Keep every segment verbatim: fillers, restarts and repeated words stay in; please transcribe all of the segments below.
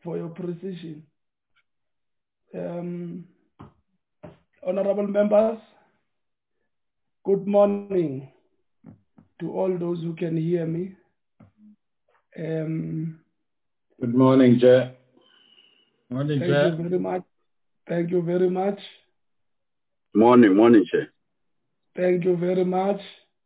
for your precision. Um, honorable members, good morning to all those who can hear me. Um, good morning, Chair. Morning, thank Chair. you very much. Thank you very much. Morning, morning, Chair. Thank you very much.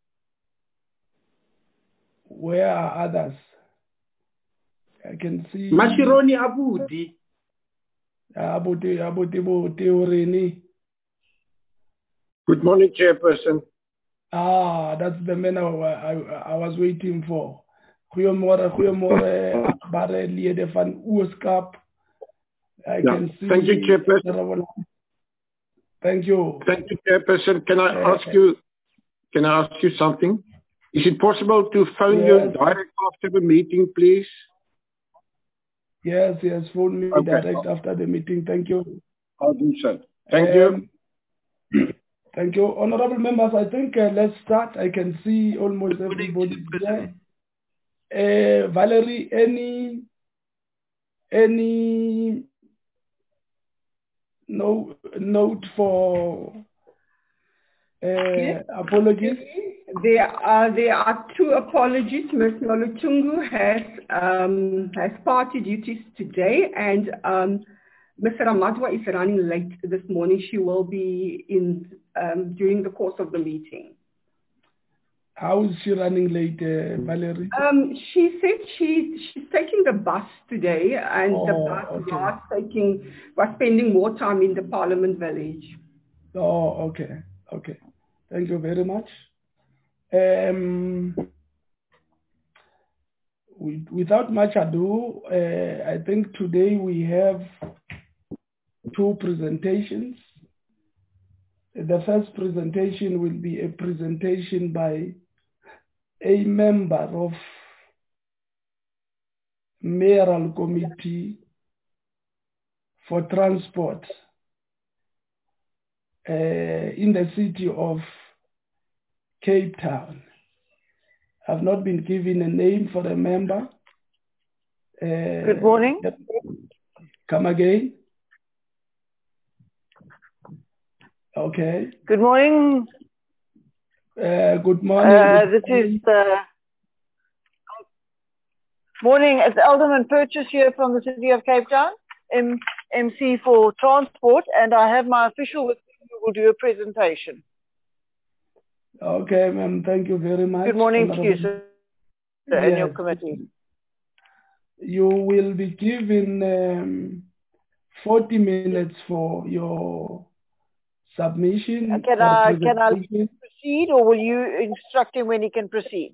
Where are others? I can see. Mashironi Abudi. Abudi, Abudi, Abudi, Good morning, Chairperson. Ah, that's the man I, I, I was waiting for. Goeiemorgen, goeiemorgen, Barre Liede van Oorskap. I Yeah. can see. Thank you, Chairperson. Thank you. Thank you, Chairperson. Can I Uh, ask you? Can I ask you something? Is it possible to phone yes. you direct after the meeting, please? Yes, yes. Phone me Okay. direct after the meeting. Thank you. I'll do so. Thank um, you. Thank you, honorable members. I think uh, let's start. I can see almost everybody there. Uh, Valerie, any any no note for uh, yes. apologies? There are there are two apologies. Miz Noluchungu has um, has party duties today, and um, Mister Ramadwa is running late this morning. She will be in um, during the course of the meeting. How is she running late, uh, Valerie? Um, she said she she's taking the bus today, and oh, the bus okay. was taking was spending more time in the Parliament Village. Oh, okay, okay. Thank you very much. Um, with, without much ado, uh, I think today we have two presentations. The first presentation will be a presentation by a member of Mayoral Committee for Transport uh, in the city of Cape Town. I've not been given a name for a member. Uh, Good morning. Come again. Okay. Good morning. Uh, good morning. Uh, good this morning. is the morning. It's Alderman Purchase here from the City of Cape Town, M MC for Transport, and I have my official with me who will do a presentation. Okay, ma'am. Thank you very much. Good morning to you, Honorable. sir, Yes. and your committee. You will be given um, forty minutes for your submission. Can or I can I presentation. proceed, or will you instruct him when he can proceed?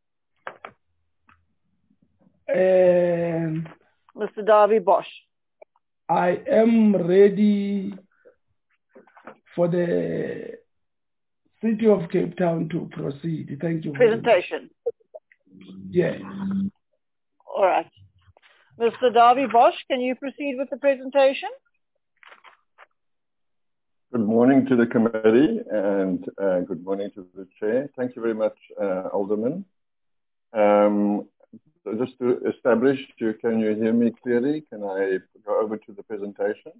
Um, Mister Davy Bosch. I am ready for the City of Cape Town to proceed. Thank you. Presentation. Yes. All right. Mister Davy Bosch, can you proceed with the presentation? Good morning to the committee and uh, good morning to the chair. Thank you very much, uh, Alderman. Um, so just to establish, you, can you hear me clearly? Can I go over to the presentation?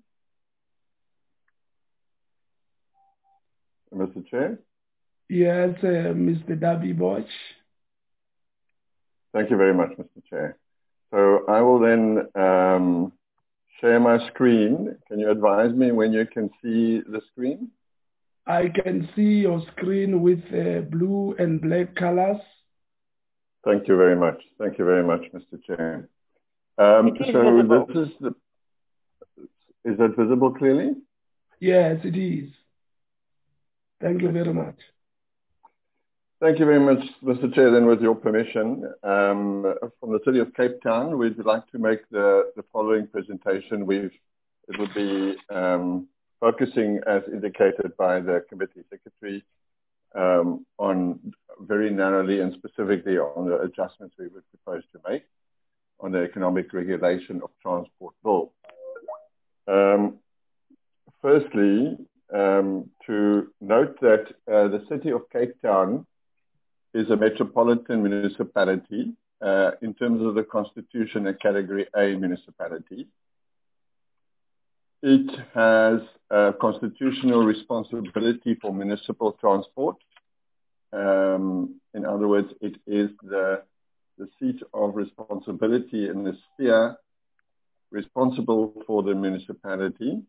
Mister Chair? Yes, uh, Mister Davy Bosch. Thank you very much, Mister Chair. So I will then um, share my screen. Can you advise me when you can see the screen? I can see your screen with uh, blue and black colors. Thank you very much. Thank you very much, Mister Chair. Um, it is so visible. this is the, is that visible clearly? Yes, it is. Thank you very much. Thank you very much, Mister Chair. Then with your permission, um, from the City of Cape Town, we'd like to make the, the following presentation. We've, it will be um, focusing, as indicated by the committee secretary, um, on very narrowly and specifically on the adjustments we would propose to make on the economic regulation of transport bill. Um, firstly, um, to note that uh, the City of Cape Town is a metropolitan municipality uh, in terms of the Constitution, a Category A municipality. It has a constitutional responsibility for municipal transport. Um, in other words, it is the, the seat of responsibility in the sphere responsible for the municipality.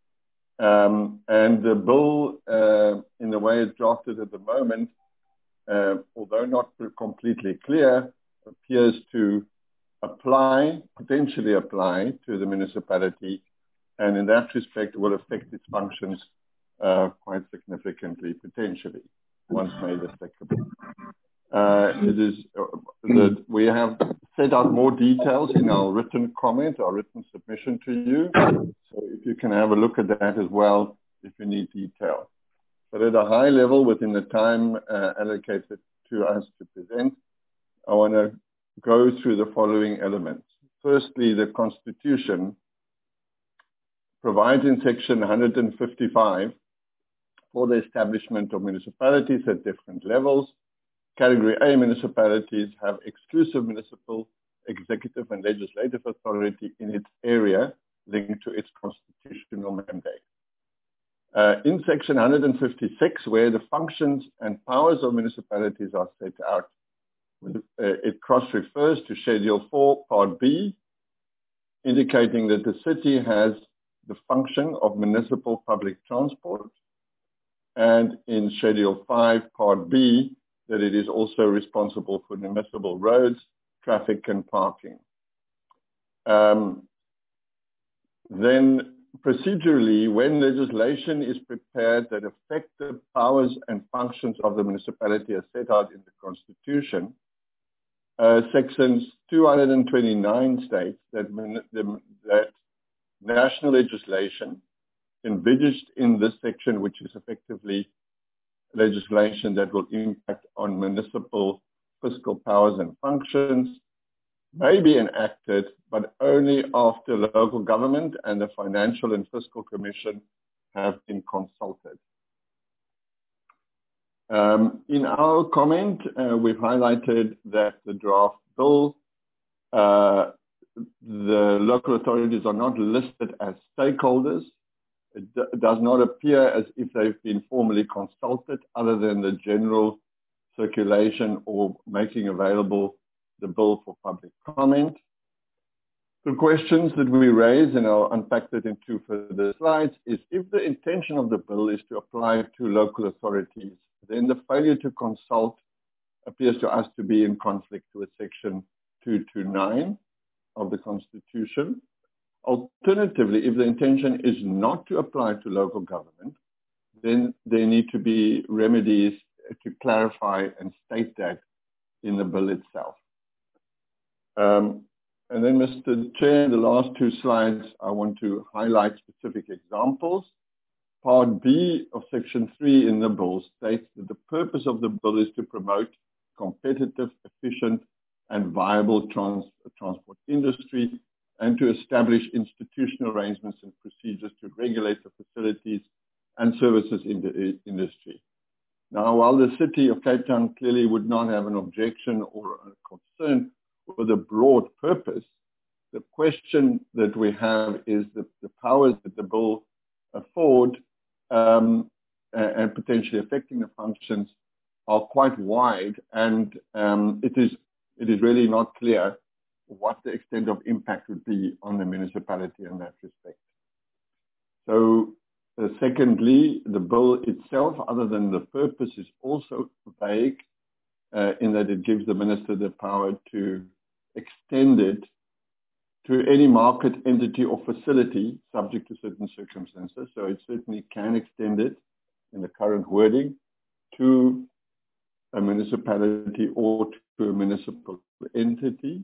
Um, and the bill, uh, in the way it's drafted at the moment, uh, although not completely clear, appears to apply, potentially apply to the municipality, and in that respect will affect its functions uh, quite significantly, potentially, once made applicable. Uh, it is uh, that we have set out more details in our written comment, our written submission to you. So if you can have a look at that as well, if you need detail. But at a high level, within the time uh, allocated to us to present, I want to go through the following elements. Firstly, the Constitution provides in section one hundred fifty-five for the establishment of municipalities at different levels. Category A municipalities have exclusive municipal, executive and legislative authority in its area linked to its constitutional mandate. Uh, in section one hundred fifty-six, where the functions and powers of municipalities are set out, with, uh, it cross-refers to Schedule four, Part B, indicating that the city has the function of municipal public transport, and in Schedule five, Part B, that it is also responsible for municipal roads, traffic, and parking. Um, then, procedurally, when legislation is prepared that affect the powers and functions of the municipality as set out in the Constitution, uh, sections two hundred twenty-nine states that, that national legislation envisaged in this section, which is effectively legislation that will impact on municipal fiscal powers and functions, may be enacted, but only after local government and the Financial and Fiscal Commission have been consulted. Um, in our comment, uh, we've highlighted that the draft bill, uh, the local authorities are not listed as stakeholders. It does not appear as if they've been formally consulted other than the general circulation or making available the bill for public comment. The questions that we raise, and I'll unpack that in two further slides, is if the intention of the bill is to apply to local authorities, then the failure to consult appears to us to be in conflict with Section two twenty-nine of the Constitution. Alternatively, if the intention is not to apply to local government, then there need to be remedies to clarify and state that in the bill itself. Um, and then, Mister Chair, the last two slides, I want to highlight specific examples. Part B of Section three in the bill states that the purpose of the bill is to promote competitive, efficient, and viable trans transport industry, and to establish institutional arrangements and procedures to regulate the facilities and services in the industry. Now, while the city of Cape Town clearly would not have an objection or a concern with a broad purpose, the question that we have is the, the powers that the bill afford um, and potentially affecting the functions are quite wide, and um, it is it is really not clear what the extent of impact would be on the municipality in that respect. So, uh, secondly, the bill itself, other than the purpose, is also vague uh, in that it gives the minister the power to extend it to any market entity or facility subject to certain circumstances. So it certainly can extend it in the current wording to a municipality or to a municipal entity.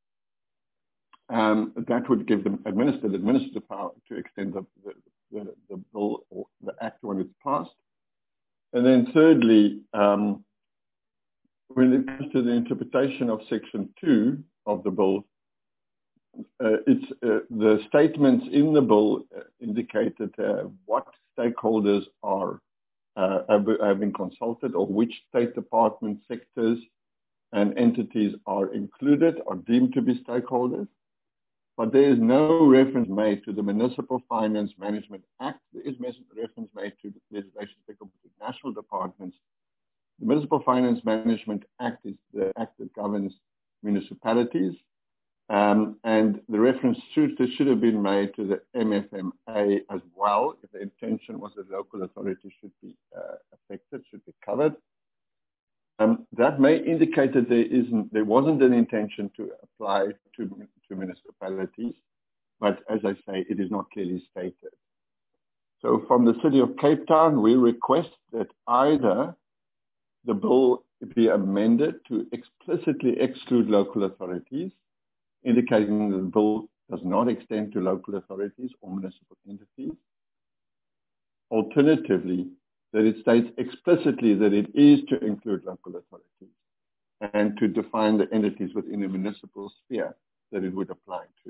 Um, that would give them administer the administrative power to extend the, the, the, the bill or the act when it's passed. And then thirdly, um, when it comes to the interpretation of Section two of the bill, uh, it's uh, the statements in the bill uh, indicated uh, what stakeholders are uh, have, have been consulted, or which state department sectors and entities are included, are deemed to be stakeholders, but there is no reference made to the Municipal Finance Management Act. There is reference made to legislation applicable to national departments. The Municipal Finance Management Act is the act that governs municipalities, um, and the reference should, should have been made to the M F M A as well, if the intention was that local authorities should be uh, affected, should be covered. Um, that may indicate that there isn't, there wasn't an intention to apply to, to municipalities, but as I say, it is not clearly stated. So from the City of Cape Town, we request that either the bill be amended to explicitly exclude local authorities, indicating that the bill does not extend to local authorities or municipal entities. Alternatively, that it states explicitly that it is to include local authorities and to define the entities within a municipal sphere that it would apply to.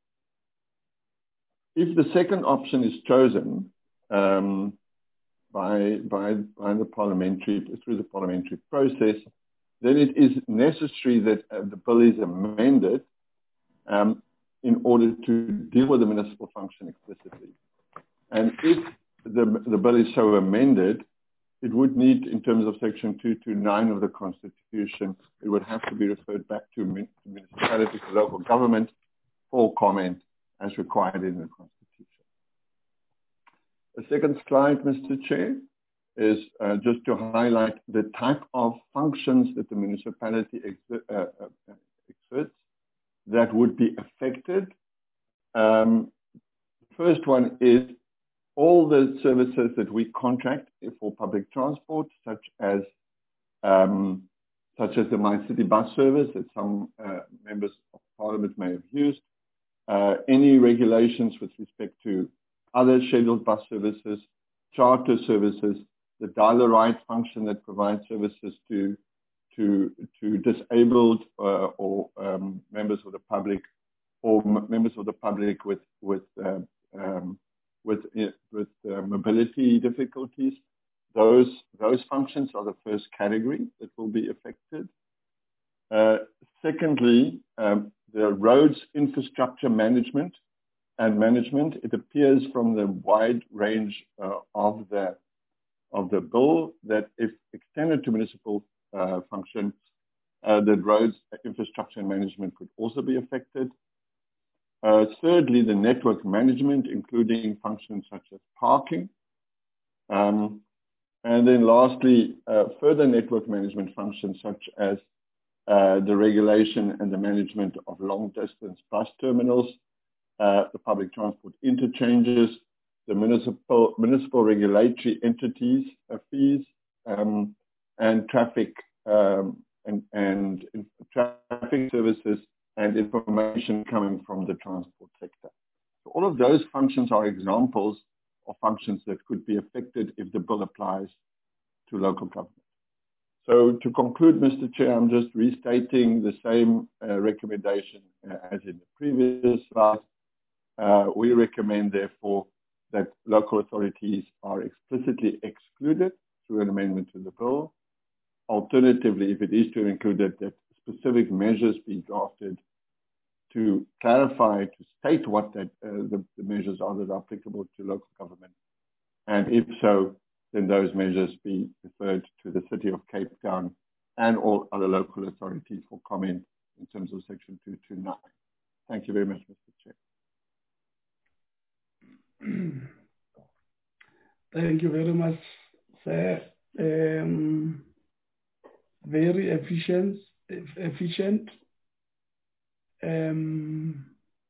If the second option is chosen um, by, by, by the parliamentary, through the parliamentary process, then it is necessary that uh, the bill is amended um, in order to deal with the municipal function explicitly. And if The, the bill is so amended, it would need, in terms of section two twenty-nine of the Constitution, it would have to be referred back to municipalities, to local government, for comment as required in the Constitution. The second slide, Mister Chair, is uh, just to highlight the type of functions that the municipality exer uh, uh, exerts that would be affected. Um, the first one is all the services that we contract for public transport, such as um, such as the My City bus service that some uh, members of Parliament may have used, uh, any regulations with respect to other scheduled bus services, charter services, the dial-a-ride function that provides services to to to disabled uh, or um, members of the public, or members of the public with with uh, um, with, with uh, mobility difficulties. Those, those functions are the first category that will be affected. Uh, secondly, um, the roads infrastructure management and management. It appears from the wide range uh, of, the, of the bill that if extended to municipal uh, functions, uh, the roads infrastructure and management could also be affected. Uh, thirdly, the network management, including functions such as parking. Um, and then lastly, uh, further network management functions such as uh, the regulation and the management of long-distance bus terminals, uh, the public transport interchanges, the municipal, municipal regulatory entities, uh, fees, um, and traffic um, and, and traffic services and information coming from the transport sector. So all of those functions are examples of functions that could be affected if the bill applies to local government. So to conclude, Mister Chair, I'm just restating the same uh, recommendation uh, as in the previous slide. Uh, we recommend, therefore, that local authorities are explicitly excluded through an amendment to the bill. Alternatively, if it is to include it, that specific measures be drafted to clarify, to state what that, uh, the, the measures are that are applicable to local government. And if so, then those measures be referred to the City of Cape Town and all other local authorities for comment in terms of section two twenty-nine. Thank you very much, Mister Chair. Thank you very much, sir. Um, very efficient, efficient. Um,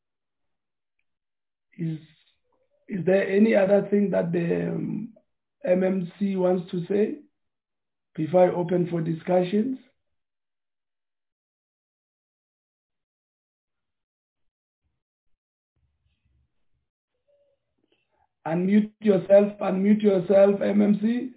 is is there any other thing that the um, M M C wants to say before I open for discussions? Unmute yourself, unmute yourself, M M C.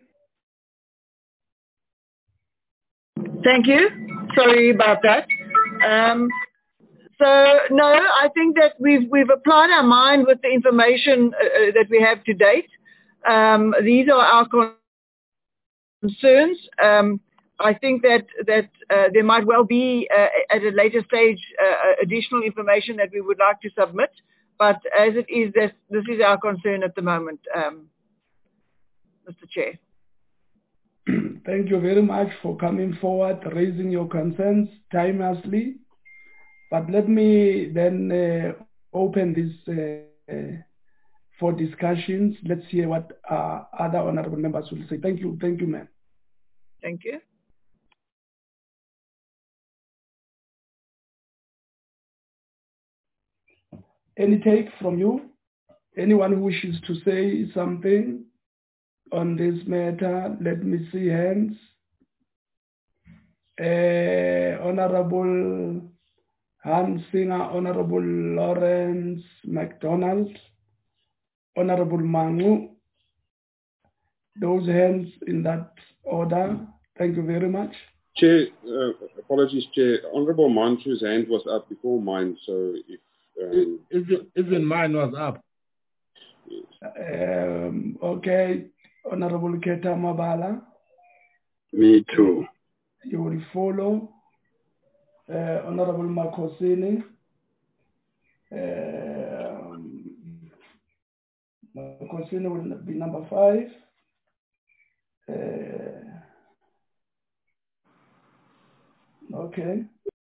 Thank you. Sorry about that. Um, So no, I think that we've we've applied our mind with the information uh, that we have to date. Um, these are our concerns. Um, I think that that uh, there might well be uh, at a later stage uh, additional information that we would like to submit, but as it is, this, this is our concern at the moment, um, Mister Chair. Thank you very much for coming forward, raising your concerns timelessly. But let me then uh, open this uh, uh, for discussions. Let's hear what uh, other honorable members will say. Thank you. Thank you, ma'am. Thank you. Any take from you? Anyone who wishes to say something on this matter? Let me see hands. Uh, Honorable Hans Singer, Honorable Lawrence MacDonald, Honorable Mangu. Those hands in that order. Thank you very much. Chair, uh, apologies, Chair. Honorable Manchu's hand was up before mine, so if... Um, even, even mine was up. Yes. Um, okay, Honorable Keta Mabala. Me too. You will follow. Uh, Honorable Makosini. Um, Makosini will be number five. Uh, okay.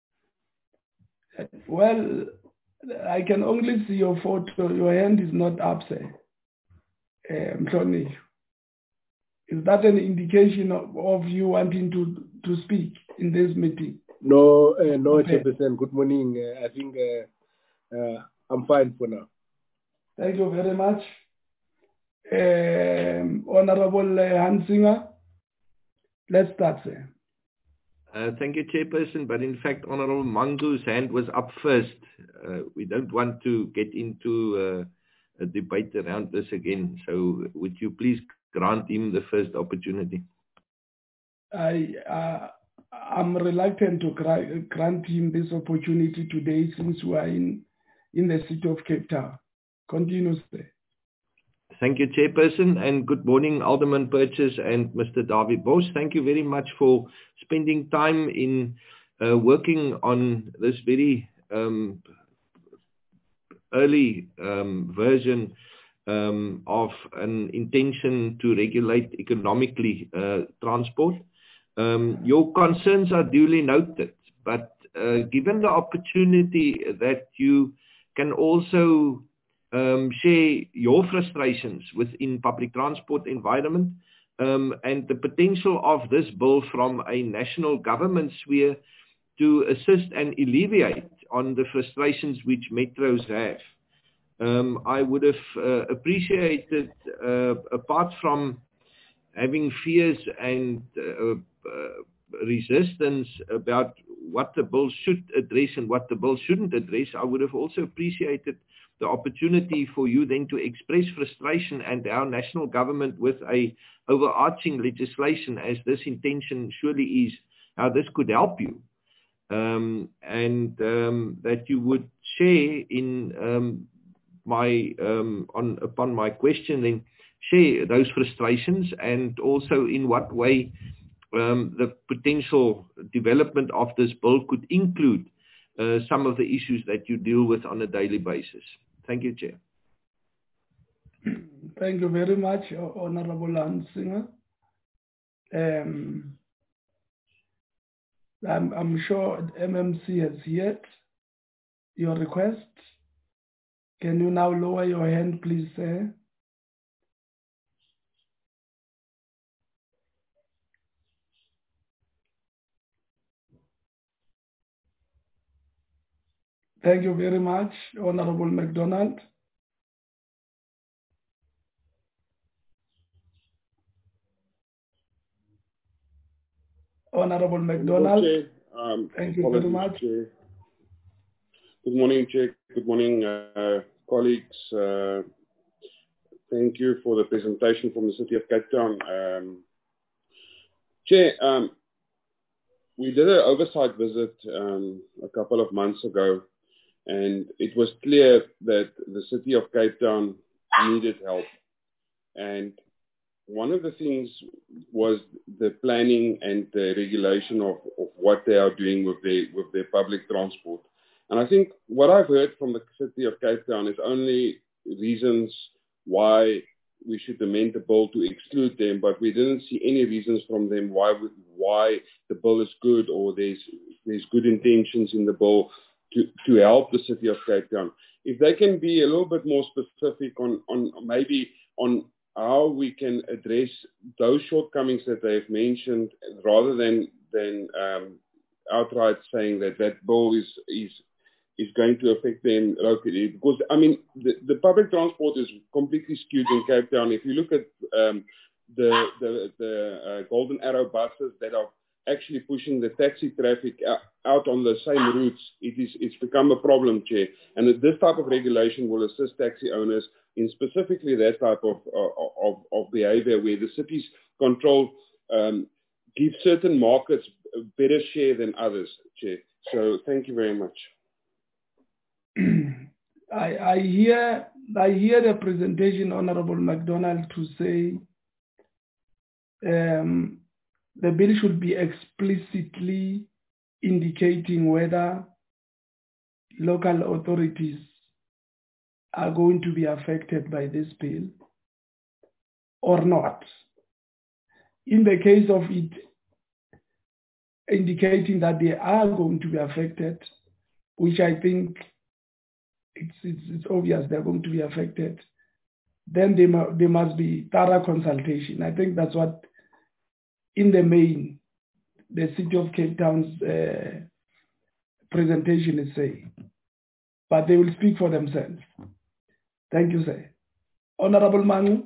Well, I can only see your photo. Your hand is not up, sir. Um, Tony. Is that an indication of, of you wanting to, to speak in this meeting? No, uh, no, Okay. Chairperson. Good morning. Uh, I think uh, uh, I'm fine for now. Thank you very much. Um, Honorable uh, Hansinger, let's start, sir. Uh, thank you, Chairperson. But in fact, Honorable Mangu's hand was up first. Uh, we don't want to get into uh, a debate around this again. So would you please grant him the first opportunity? I, uh, I'm reluctant to grant him this opportunity today since we are in, in the city of Cape Town. Continue, sir. Thank you, Chairperson, and good morning, Alderman Purchase and Mister Dawie Bos. Thank you very much for spending time in uh, working on this very um, early um, version um, of an intention to regulate economically uh, transport. Um, your concerns are duly noted, but uh, given the opportunity that you can also Um, share your frustrations within public transport environment um, and the potential of this bill from a national government sphere to assist and alleviate on the frustrations which metros have. Um, I would have uh, appreciated, uh, apart from having fears and uh, uh, resistance about what the bill should address and what the bill shouldn't address, I would have also appreciated the opportunity for you then to express frustration and our national government with a overarching legislation, as this intention surely is, how this could help you. Um, and um, that you would share in um, my, um, on, upon my question, then share those frustrations and also in what way um, the potential development of this bill could include Uh, some of the issues that you deal with on a daily basis. Thank you, Chair. Thank you very much, Honorable Hansinger. Um, I'm, I'm sure M M C has heard your request. Can you now lower your hand, please, sir? Thank you very much, Honorable MacDonald. Honorable MacDonald. Um, Thank you very much. Chair. Good morning, Chair. Good morning, uh, colleagues. Uh, thank you for the presentation from the City of Cape Town. Um, Chair, um, we did an oversight visit um, a couple of months ago, and it was clear that the City of Cape Town needed help. And one of the things was the planning and the regulation of, of what they are doing with their, with their public transport. And I think what I've heard from the city of Cape Town is only reasons why we should amend the bill to exclude them, but we didn't see any reasons from them why why the bill is good or there's there's good intentions in the bill to, to help the city of Cape Town. If they can be a little bit more specific on, on maybe on how we can address those shortcomings that they've mentioned, rather than than um, outright saying that that bill is is is going to affect them locally. Because, I mean, the, the public transport is completely skewed in Cape Town. If you look at um, the, the, the uh, Golden Arrow buses that are actually pushing the taxi traffic out, out on the same routes, it is, it's become a problem, Chair. And this type of regulation will assist taxi owners in specifically that type of, uh, of, of behavior where the cities control, um, give certain markets a better share than others, Chair. So thank you very much. I, I hear I hear the presentation, Honorable McDonald, to say um, the bill should be explicitly indicating whether local authorities are going to be affected by this bill or not. In the case of it indicating that they are going to be affected, which I think It's, it's, it's obvious they're going to be affected, then they mu there must be thorough consultation. I think that's what, in the main, the City of Cape Town's uh, presentation is saying. But they will speak for themselves. Thank you, sir. Honorable Manu.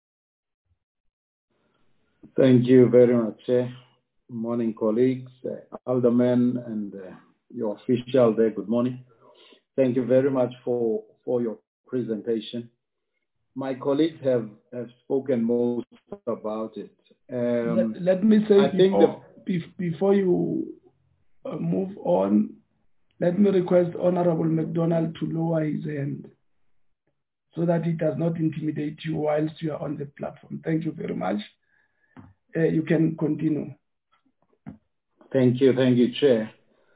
Thank you very much, Chair. Good morning, colleagues, uh, aldermen, and uh, your official there. Good morning. Thank you very much for, for your presentation. My colleagues have, have spoken most about it. Um, let, let me say, I before, think the, before you uh, move on, let me request Honorable McDonald to lower his hand so that it does not intimidate you whilst you are on the platform. Thank you very much. Uh, you can continue. Thank you, thank you, Chair.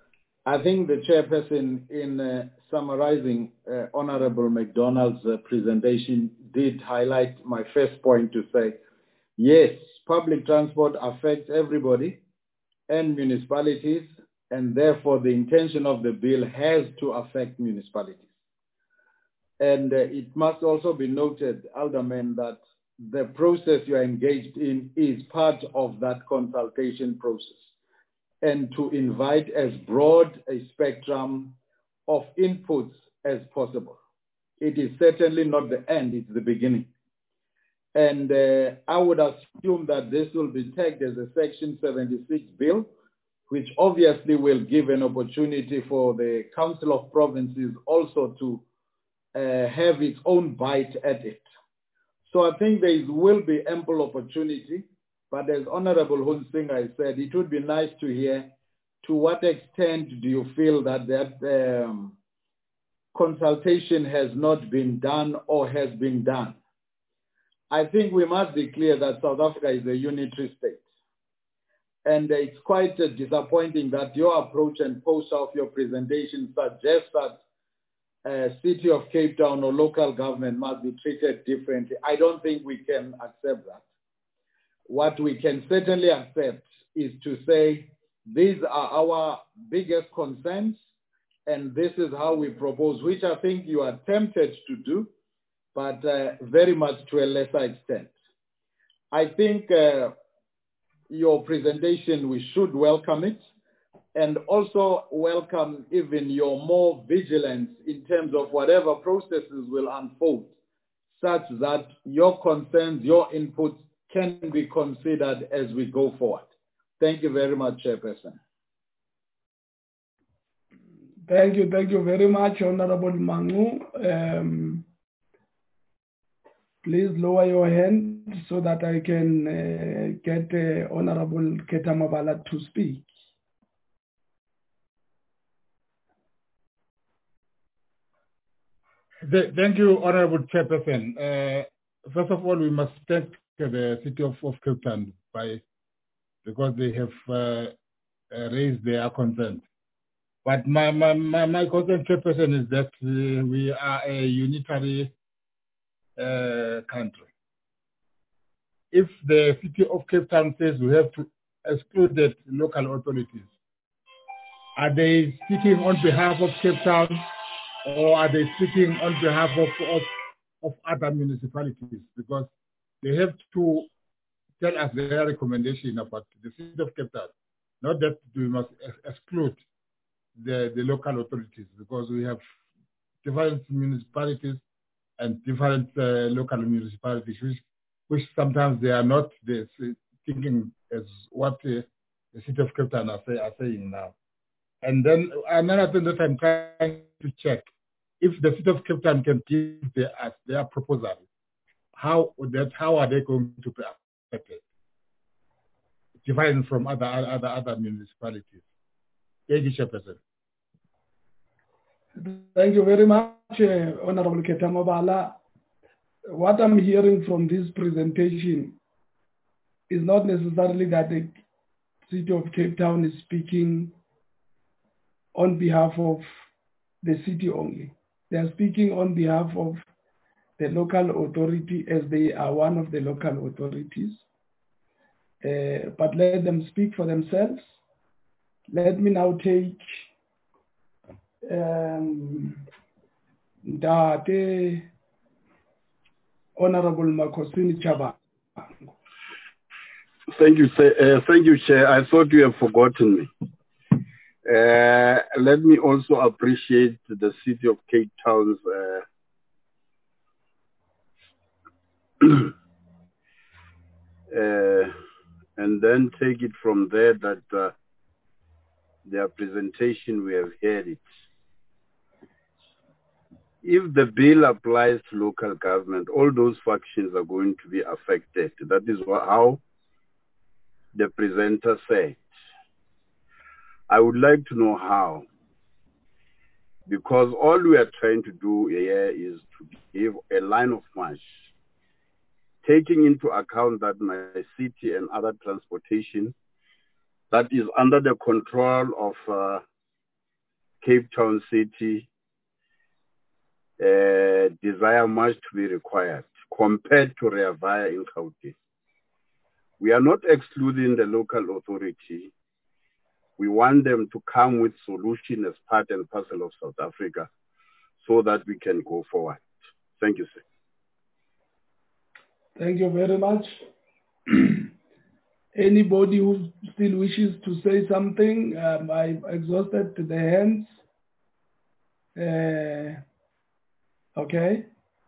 I think the chairperson, in uh, summarizing uh, Honorable McDonald's uh, presentation, did highlight my first point to say, yes, public transport affects everybody and municipalities, and therefore the intention of the bill has to affect municipalities. And uh, it must also be noted, Alderman, that the process you are engaged in is part of that consultation process, and to invite as broad a spectrum of inputs as possible. It is certainly not the end, it's the beginning. And uh, I would assume that this will be tagged as a Section seventy-six bill, which obviously will give an opportunity for the Council of Provinces also to uh, have its own bite at it. So I think there will be ample opportunity. But as Honorable Hunsinger said, it would be nice to hear to what extent do you feel that that um, consultation has not been done or has been done. I think we must be clear that South Africa is a unitary state. And it's quite uh, disappointing that your approach and post of your presentation suggests that uh, City of Cape Town or local government must be treated differently. I don't think we can accept that. What we can certainly accept is to say, these are our biggest concerns, and this is how we propose, which I think you are tempted to do, but uh, very much to a lesser extent. I think uh, your presentation, we should welcome it, and also welcome even your more vigilance in terms of whatever processes will unfold, such that your concerns, your inputs, can be considered as we go forward. Thank you very much, Chairperson. Thank you, thank you very much, Honorable Mangu. Um, please lower your hand so that I can uh, get uh, Honorable Ketamabala to speak. Thank you, Honorable Chairperson. Uh, first of all, we must thank the city of, of Cape Town by, because they have uh, uh, raised their concerns. But my, my, my, my concern, Chairperson, is that uh, we are a unitary uh, country. If the city of Cape Town says we have to exclude the local authorities, are they speaking on behalf of Cape Town, or are they speaking on behalf of, of, of other municipalities? Because they have to tell us their recommendation about the city of Cape Town, not that we must ex exclude the, the local authorities, because we have different municipalities and different uh, local municipalities, which, which sometimes they are not the, thinking as what uh, the city of Cape Town are, say, are saying now. And then another thing that I'm trying to check, if the city of Cape Town can give their, us their proposal, how that how are they going to be affected? Different from other other other municipalities. Thank you, Chairperson. Thank you very much, uh, Honorable Ketamobala. What I'm hearing from this presentation is not necessarily that the city of Cape Town is speaking on behalf of the city only. They are speaking on behalf of the local authority, as they are one of the local authorities. Uh, but let them speak for themselves. Let me now take um, the Honorable Makosini Chaba. Thank you, uh, thank you, Chair. I thought you have forgotten me. Uh, let me also appreciate the city of Cape Town's uh, uh, and then take it from there that uh, their presentation, we have heard it. If the bill applies to local government, all those factions are going to be affected. That is how the presenter said. I would like to know how, because all we are trying to do here is to give a line of march, taking into account that my city and other transportation that is under the control of uh, Cape Town City uh, desire much to be required compared to Rea Vaya in Gauteng. We are not excluding the local authority. We want them to come with solution as part and parcel of South Africa so that we can go forward. Thank you, sir. Thank you very much. Anybody who still wishes to say something, um, I've exhausted the hands. Uh, okay.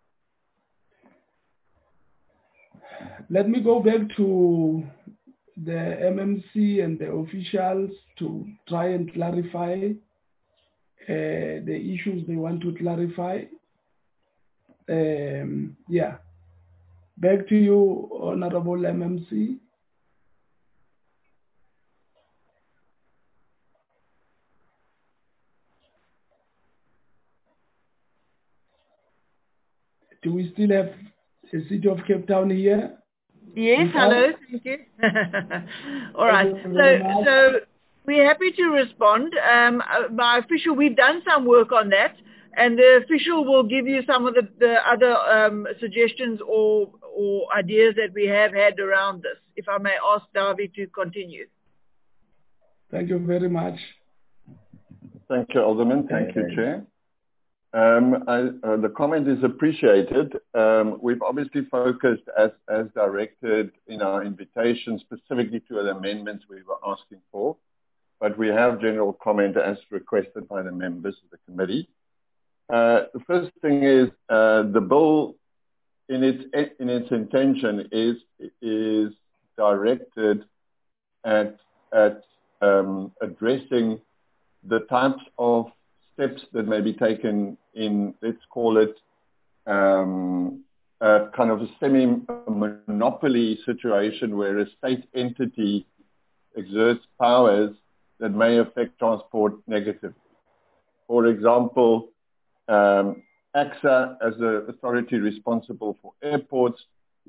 Let me go back to the M M C and the officials to try and clarify uh, the issues they want to clarify. Um, yeah. Back to you, Honorable M M C. Do we still have the city of Cape Town here? Yes, hello, thank you. All right, so, so we're happy to respond. Um, my official, we've done some work on that, and the official will give you some of the, the other um, suggestions or, or ideas that we have had around this. If I may ask Davi to continue. Thank you very much. Thank you, Alderman. Thank you, Chair. Um, I, uh, the comment is appreciated. Um, we've obviously focused as, as directed in our invitation specifically to the amendments we were asking for, but we have general comment as requested by the members of the committee. Uh, the first thing is uh, the bill in its, in its intention is, is directed at, at um, addressing the types of steps that may be taken in, let's call it, um, a kind of a semi-monopoly situation where a state entity exerts powers that may affect transport negatively. For example, um, A C S A, as the authority responsible for airports,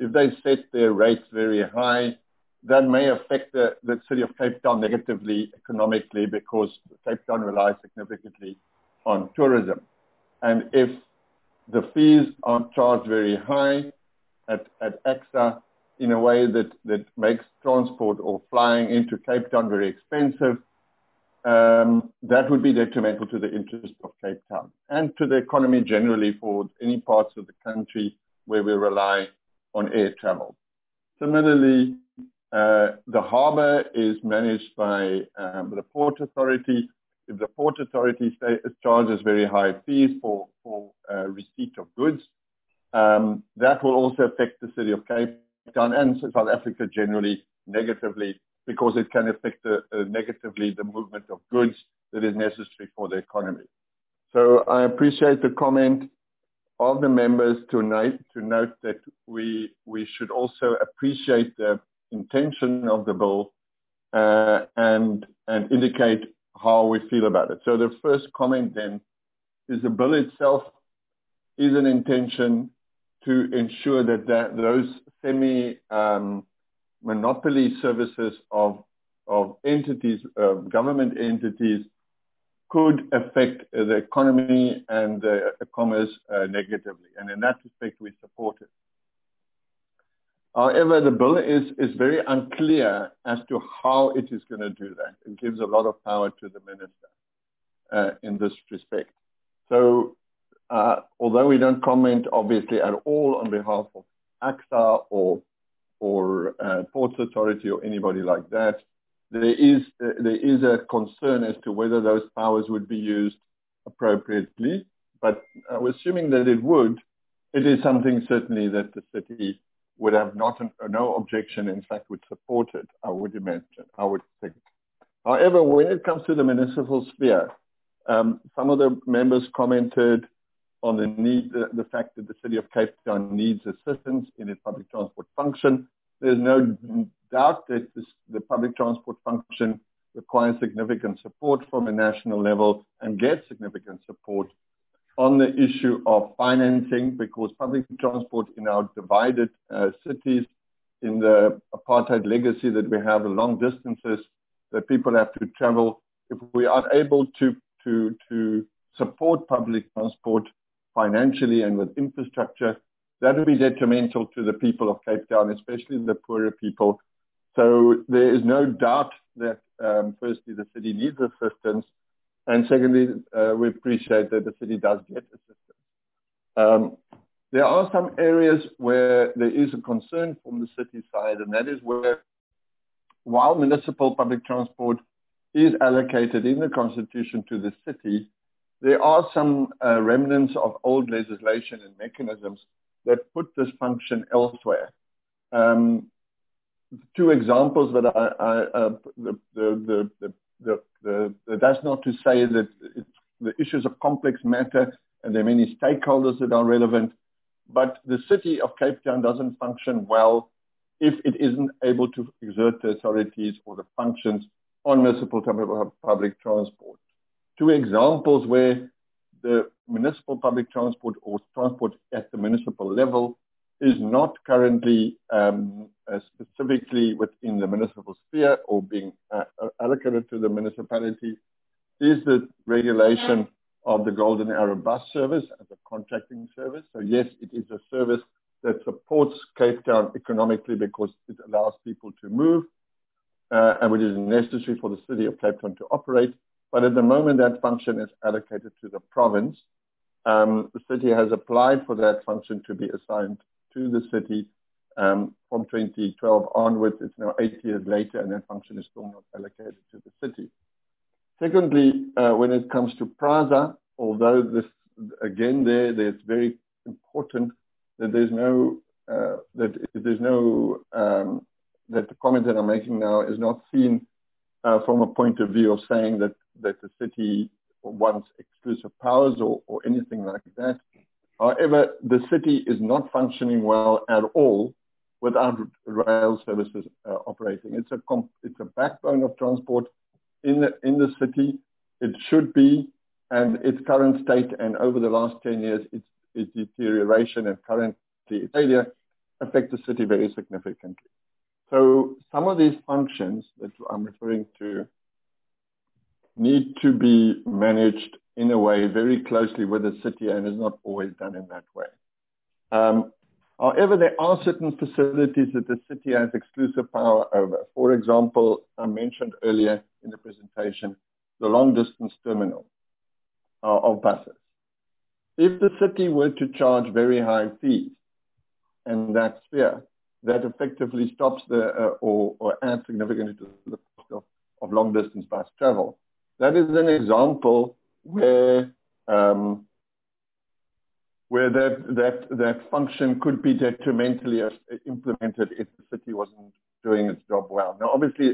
if they set their rates very high, that may affect the, the city of Cape Town negatively economically, because Cape Town relies significantly on tourism. And if the fees are charged very high at, at A C S A in a way that, that makes transport or flying into Cape Town very expensive, um, that would be detrimental to the interest of Cape Town and to the economy generally for any parts of the country where we rely on air travel. Similarly, uh, the harbour is managed by um, the Port Authority. If the Port Authority stay, charges very high fees for, for uh, receipt of goods, um, that will also affect the city of Cape Town and South Africa generally negatively, because it can affect the, uh, negatively the movement of goods that is necessary for the economy. So I appreciate the comment of the members tonight to note that we, we should also appreciate the intention of the bill uh, and, and indicate how we feel about it. So the first comment then is the bill itself is an intention to ensure that, that those semi um, monopoly services of, of entities, uh, government entities, could affect uh, the economy and uh, commerce uh, negatively. And in that respect, we support it. However, the bill is, is very unclear as to how it is going to do that. It gives a lot of power to the minister uh, in this respect. So uh, although we don't comment, obviously, at all on behalf of A C S A or, or uh, Ports Authority or anybody like that, there is, uh, there is a concern as to whether those powers would be used appropriately. But uh, assuming that it would, it is something certainly that the city would have not an, no objection, in fact would support it, I would imagine, I would think. However, when it comes to the municipal sphere, um, some of the members commented on the need, the, the fact that the city of Cape Town needs assistance in its public transport function. There's no doubt that this, the public transport function requires significant support from a national level and gets significant support on the issue of financing, because public transport in our divided uh, cities, in the apartheid legacy that we have, the long distances that people have to travel, if we are able to, to, to support public transport financially and with infrastructure, that would be detrimental to the people of Cape Town, especially the poorer people. So there is no doubt that, um, firstly, the city needs assistance, and secondly, uh, we appreciate that the city does get assistance. Um, there are some areas where there is a concern from the city side, and that is where, while municipal public transport is allocated in the Constitution to the city, there are some uh, remnants of old legislation and mechanisms that put this function elsewhere. Um, two examples that I, I uh, the, the, the, the, the, the, that's not to say that it's, the issues of complex matter and there are many stakeholders that are relevant, but the city of Cape Town doesn't function well if it isn't able to exert the authorities or the functions on municipal public transport. Two examples where the municipal public transport or transport at the municipal level is not currently um, uh, specifically within the municipal sphere or being uh, allocated to the municipality is the regulation of the Golden Arrow bus service as a contracting service. So yes, it is a service that supports Cape Town economically because it allows people to move uh, and which is necessary for the city of Cape Town to operate. But at the moment, that function is allocated to the province. Um, the city has applied for that function to be assigned to the city um, from twenty twelve onwards. It's now eight years later, and that function is still not allocated to the city. Secondly, uh, when it comes to PRASA, although this, again, there, it's very important that there's no, uh, that there's no, um, that the comment that I'm making now is not seen uh, from a point of view of saying that that the city wants exclusive powers or, or anything like that. However, the city is not functioning well at all without rail services uh, operating. It's a comp it's a backbone of transport in the in the city. It should be, and its current state and over the last ten years, its its deterioration and currently its failure affect the city very significantly. So some of these functions that I'm referring to need to be managed in a way very closely with the city, and is not always done in that way. Um, however, there are certain facilities that the city has exclusive power over. For example, I mentioned earlier in the presentation, the long-distance terminal uh, of buses. If the city were to charge very high fees in that sphere, that effectively stops the, uh, or, or adds significantly to the cost of, of long-distance bus travel. That is an example where um, where that, that, that function could be detrimentally implemented if the city wasn't doing its job well. Now, obviously,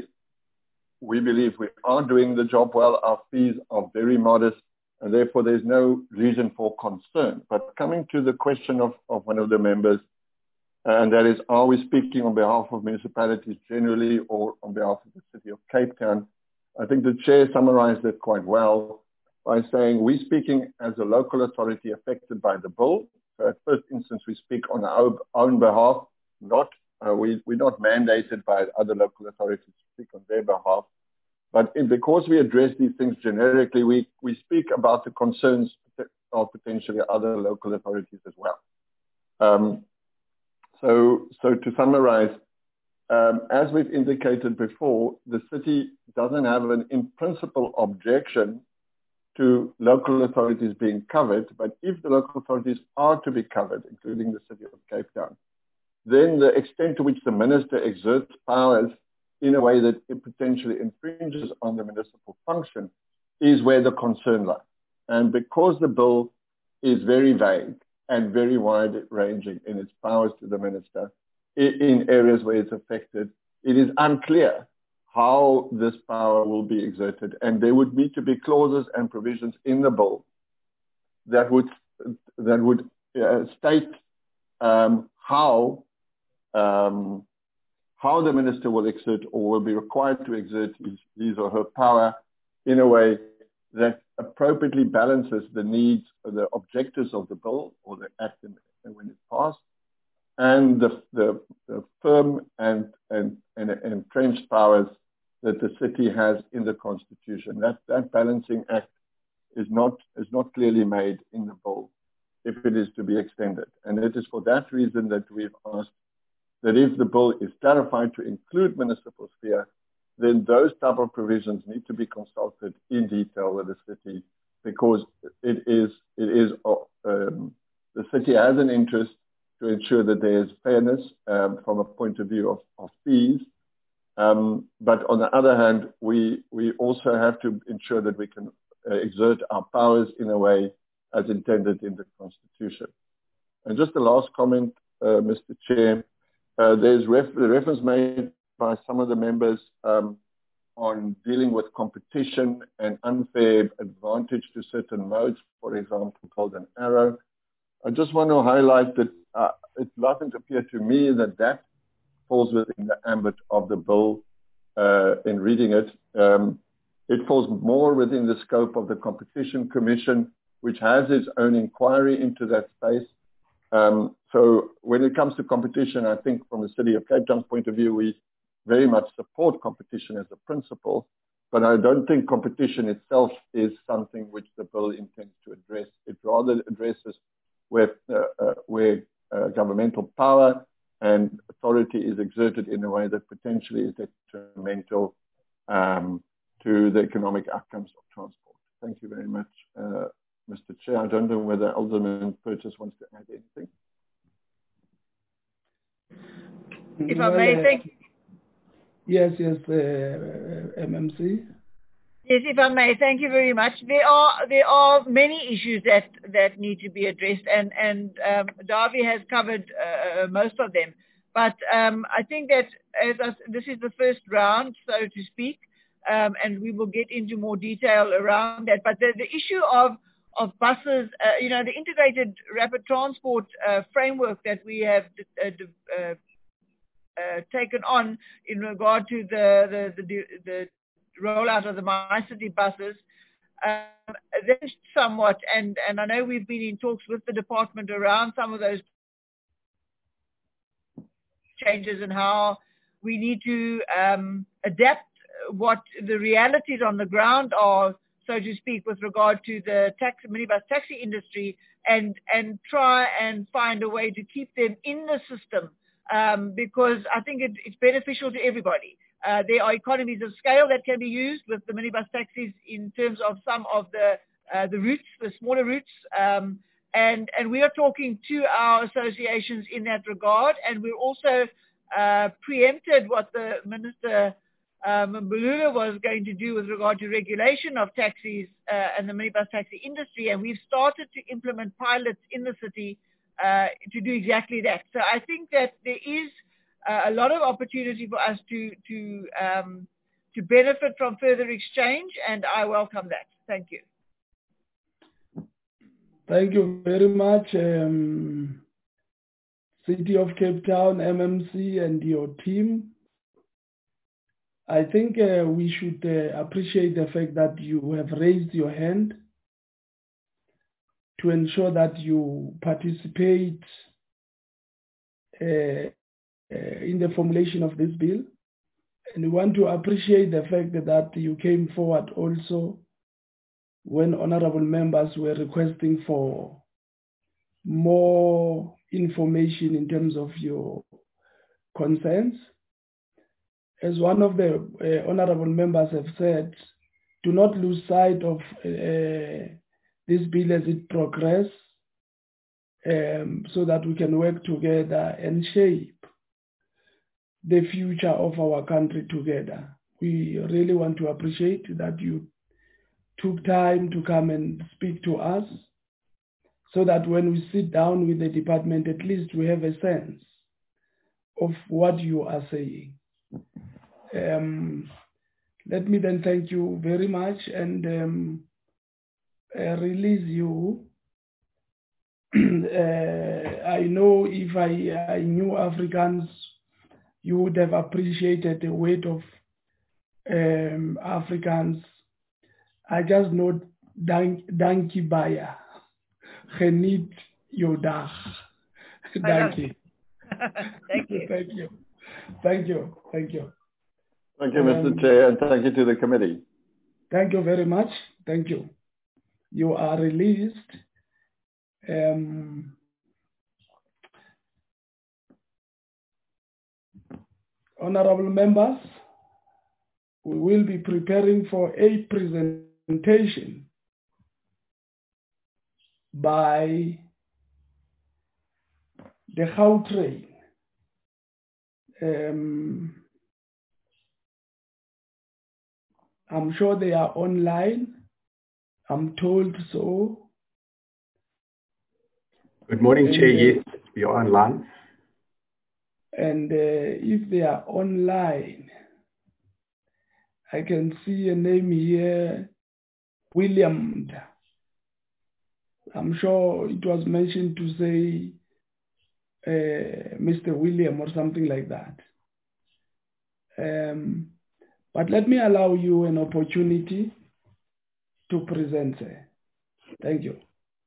we believe we are doing the job well. Our fees are very modest, and therefore there's no reason for concern. But coming to the question of, of one of the members, and that is, are we speaking on behalf of municipalities generally or on behalf of the city of Cape Town? I think the chair summarized it quite well by saying we're speaking as a local authority affected by the bill. So at first instance, we speak on our own behalf, not uh, we, we're not mandated by other local authorities to speak on their behalf. But in, because we address these things generically, we, we speak about the concerns of potentially other local authorities as well. Um, so, so to summarize, um, as we've indicated before, the city doesn't have an in principle objection to local authorities being covered, but if the local authorities are to be covered, including the city of Cape Town, then the extent to which the minister exerts powers in a way that it potentially infringes on the municipal function is where the concern lies. And because the bill is very vague and very wide-ranging in its powers to the minister in areas where it's affected, it is unclear how this power will be exerted. And there would need to be clauses and provisions in the bill that would, that would uh, state um, how um, how the minister will exert or will be required to exert his, his or her power in a way that appropriately balances the needs, or the objectives of the bill or the act in, when it's passed, and the, the, the firm and, and, and entrenched powers that the city has in the Constitution. That, that balancing act is not, is not clearly made in the bill if it is to be extended. And it is for that reason that we've asked that if the bill is clarified to include municipal sphere, then those type of provisions need to be consulted in detail with the city, because it is, it is um, the city has an interest to ensure that there is fairness um, from a point of view of, of fees. Um, but on the other hand, we, we also have to ensure that we can uh, exert our powers in a way as intended in the Constitution. And just the last comment, uh, Mister Chair, Uh, there's ref- the reference made by some of the members um, on dealing with competition and unfair advantage to certain modes, for example, Golden Arrow. I just want to highlight that uh, it doesn't appear to me that that falls within the ambit of the bill uh, in reading it. Um, it falls more within the scope of the Competition Commission, which has its own inquiry into that space. Um, so when it comes to competition, I think from the City of Cape Town's point of view, we very much support competition as a principle, but I don't think competition itself is something which the bill intends to address. It rather addresses where, uh, uh, where uh, governmental power and authority is exerted in a way that potentially is detrimental um, to the economic outcomes of transport. Thank you very much. Uh, Mister Chair, I don't know whether Alderman Purchase wants to add anything. If I may, thank you. Yes, yes, uh, M M C. Yes, if I may, thank you very much. There are there are many issues that, that need to be addressed, and and um, Dawie has covered uh, most of them. But um, I think that as I, this is the first round, so to speak, um, and we will get into more detail around that. But the, the issue of of buses, uh, you know, the integrated rapid transport uh, framework that we have uh, uh, uh, taken on in regard to the the, the, the rollout of the MyCity buses, um, there's somewhat, and, and I know we've been in talks with the department around some of those changes and how we need to um, adapt what the realities on the ground are, so to speak, with regard to the taxi, minibus taxi industry, and and try and find a way to keep them in the system, um, because I think it, it's beneficial to everybody. Uh, there are economies of scale that can be used with the minibus taxis in terms of some of the uh, the routes, the smaller routes, um, and and we are talking to our associations in that regard, and we're also uh, preempted what the Minister Um, Mbalula was going to do with regard to regulation of taxis uh, and the minibus taxi industry, and we've started to implement pilots in the city uh, to do exactly that. So I think that there is uh, a lot of opportunity for us to to um, to benefit from further exchange, and I welcome that. Thank you. Thank you very much, um, City of Cape Town, M M C, and your team. I think uh, we should uh, appreciate the fact that you have raised your hand to ensure that you participate uh, uh, in the formulation of this bill. And we want to appreciate the fact that you came forward also when honorable members were requesting for more information in terms of your concerns. As one of the uh, honorable members have said, do not lose sight of uh, this bill as it progresses, um, so that we can work together and shape the future of our country together. We really want to appreciate that you took time to come and speak to us, so that when we sit down with the department, at least we have a sense of what you are saying. Um, let me then thank you very much and um, uh, release you. uh, I know if I, I knew Africans, you would have appreciated the weight of um, Africans. I just know Dankie Baya. Geniet jou dag. Dankie. Thank you. Thank you. Thank you. Thank you. Thank you, Mister Um, Chair, and thank you to the committee. Thank you very much. Thank you. You are released. Um, honorable members, we will be preparing for a presentation by the Gautrain. Um, I'm sure they are online. I'm told so. Good morning, and, Chair. Uh, yes, we are online. And uh, if they are online, I can see a name here, William. I'm sure it was mentioned to say uh, Mister William or something like that. Um, but let me allow you an opportunity to present. Thank you.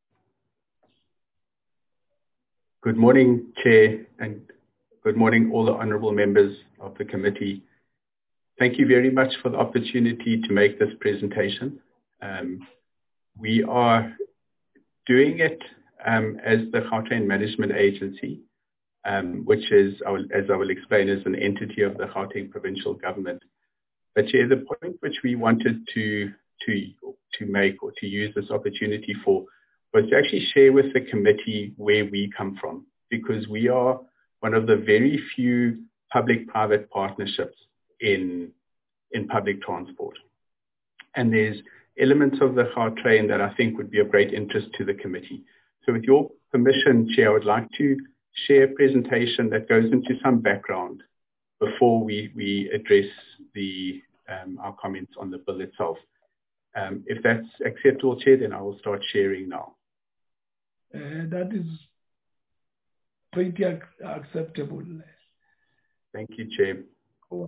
Good morning, Chair, and good morning, all the honourable members of the committee. Thank you very much for the opportunity to make this presentation. Um, we are doing it um, as the Gautrain Management Agency, um, which is, as I will explain, is an entity of the Gauteng provincial government. But Chair, the point which we wanted to, to, to make or to use this opportunity for was to actually share with the committee where we come from, because we are one of the very few public-private partnerships in, in public transport. And there's elements of the Gautrain that I think would be of great interest to the committee. So with your permission, Chair, I would like to share a presentation that goes into some background before we, we address the, um, our comments on the bill itself. Um, if that's acceptable, Chair, then I will start sharing now. Uh, that is pretty ac acceptable. Thank you, Chair. Cool.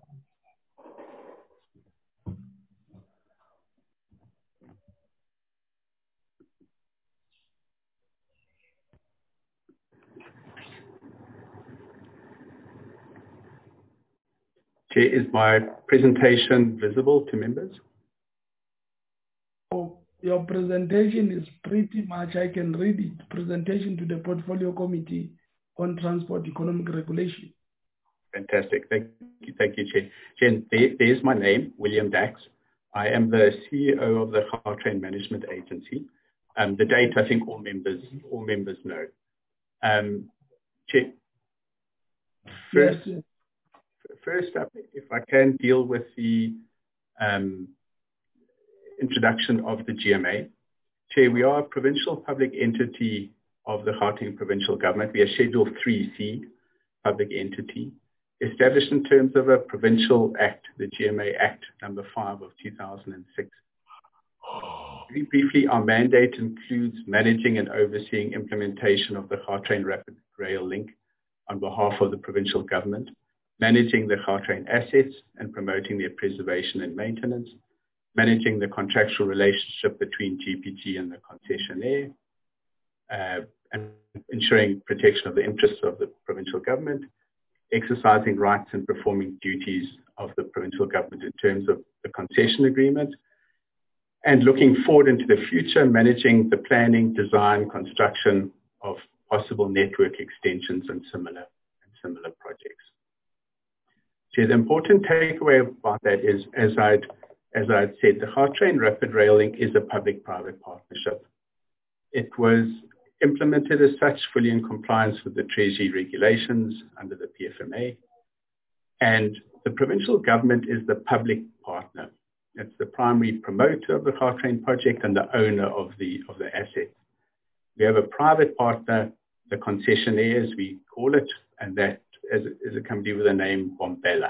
Chair, is my presentation visible to members? Oh, your presentation is pretty much, I can read it, presentation to the Portfolio Committee on Transport Economic Regulation. Fantastic. Thank you, thank you, Chair. Chair, there, there's my name, William Dax. I am the C E O of the Gautrain Management Agency. Um, the date, I think all members, all members know. Um, Chair, first, yes, yes. first up, if I can deal with the um, introduction of the G M A. Chair, we are a provincial public entity of the Gauteng Provincial Government. We are Schedule three C public entity, established in terms of a provincial act, the G M A Act number five of two thousand six. Very briefly, our mandate includes managing and overseeing implementation of the Gautrain Rapid Rail Link on behalf of the provincial government, managing the Gautrain assets and promoting their preservation and maintenance, managing the contractual relationship between G P G and the concessionaire, uh, and ensuring protection of the interests of the provincial government, exercising rights and performing duties of the provincial government in terms of the concession agreement, and looking forward into the future, managing the planning, design, construction of possible network extensions and similar, and similar projects. So the important takeaway about that is, as I'd, as I'd said, the Gautrain Rapid Rail Link is a public-private partnership. It was implemented as such, fully in compliance with the Treasury regulations under the P F M A. And the provincial government is the public partner. It's the primary promoter of the Gautrain project and the owner of the, of the asset. We have a private partner, the concessionaire, as we call it, and that is, is a company with the name Bombela.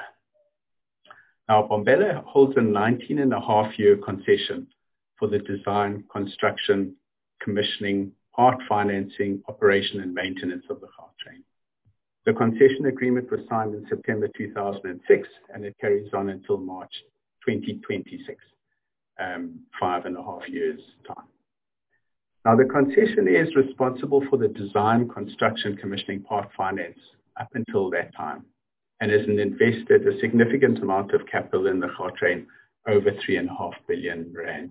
Now, Bombela holds a nineteen and a half year concession for the design, construction, commissioning, part financing, operation and maintenance of the Gautrain. The concession agreement was signed in September two thousand six and it carries on until March twenty twenty-six, um, five and a half years time. Now the concessionaire is responsible for the design, construction, commissioning, part finance up until that time and has invested a significant amount of capital in the Gautrain, over three and a half billion rand.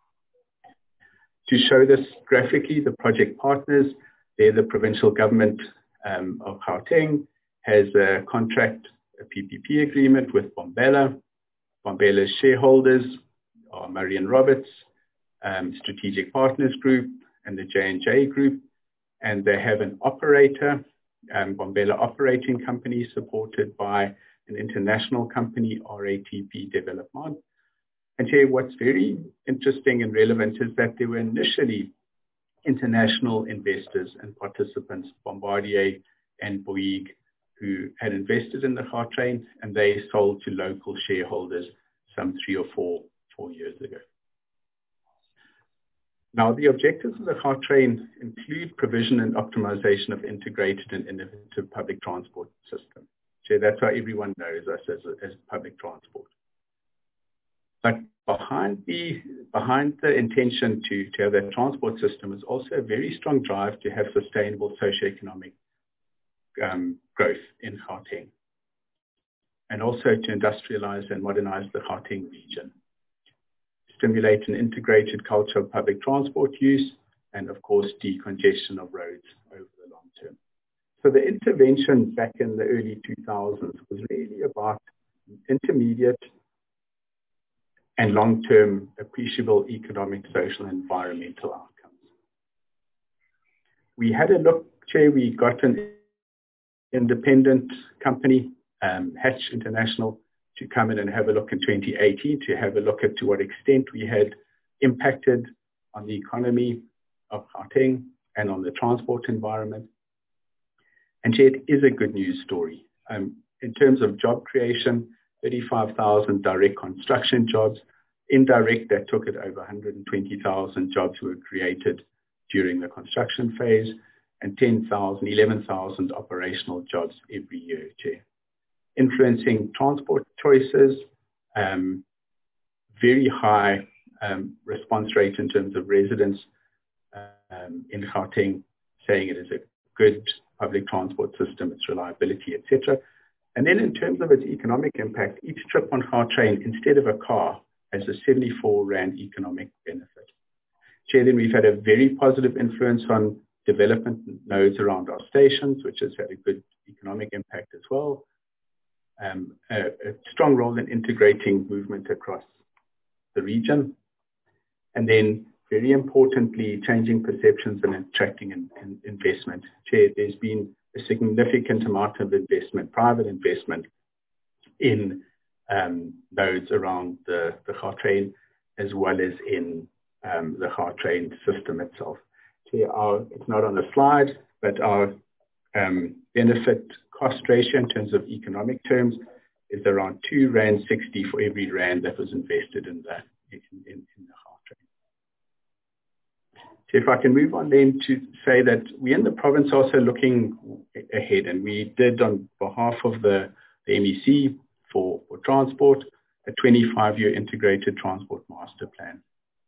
To show this graphically, the project partners, they're the provincial government um, of Gauteng, has a contract, a P P P agreement with Bombela. Bombela's shareholders are Murray and Roberts, um, Strategic Partners Group, and the J and J Group. And they have an operator, um, Bombela Operating Company, supported by an international company, R A T P Development. And here what's very interesting and relevant is that there were initially international investors and participants, Bombardier and Bouygues, who had invested in the Gautrain, and they sold to local shareholders some three or four, four years ago. Now, the objectives of the Gautrain include provision and optimization of integrated and innovative public transport system. So that's how everyone knows us as, as public transport. But behind the, behind the intention to, to have that transport system is also a very strong drive to have sustainable socioeconomic um, growth in Gauteng, and also to industrialize and modernize the Gauteng region, stimulate an integrated culture of public transport use, and of course, decongestion of roads over the long term. So the intervention back in the early two thousands was really about intermediate and long-term appreciable economic, social, and environmental outcomes. We had a look, Chair, we got an independent company, um, Hatch International, to come in and have a look in twenty eighteen, to have a look at to what extent we had impacted on the economy of Gauteng and on the transport environment. And Chair, it is a good news story. Um, in terms of job creation, thirty-five thousand direct construction jobs. Indirect, that took it over one hundred twenty thousand jobs were created during the construction phase, and ten thousand, eleven thousand operational jobs every year, Chair. Influencing transport choices, um, very high um, response rate in terms of residents um, in Gauteng saying it is a good public transport system, its reliability, et cetera. And then in terms of its economic impact, each trip on Gautrain instead of a car has a seventy-four rand economic benefit. Chair, then we've had a very positive influence on development nodes around our stations, which has had a good economic impact as well. Um, a, a strong role in integrating movement across the region. And then, very importantly, changing perceptions and attracting in, in investment. Chair, there's been a significant amount of investment, private investment, in um, nodes around the, the Gautrain, as well as in um, the Gautrain system itself. Chair, our, it's not on the slide, but our um, benefit cost ratio in terms of economic terms is around two rand sixty for every rand that was invested in the in, in, in the Gautrain. So if I can move on then to say that we in the province are also looking ahead, and we did on behalf of the, the M E C for, for transport a twenty-five year integrated transport master plan.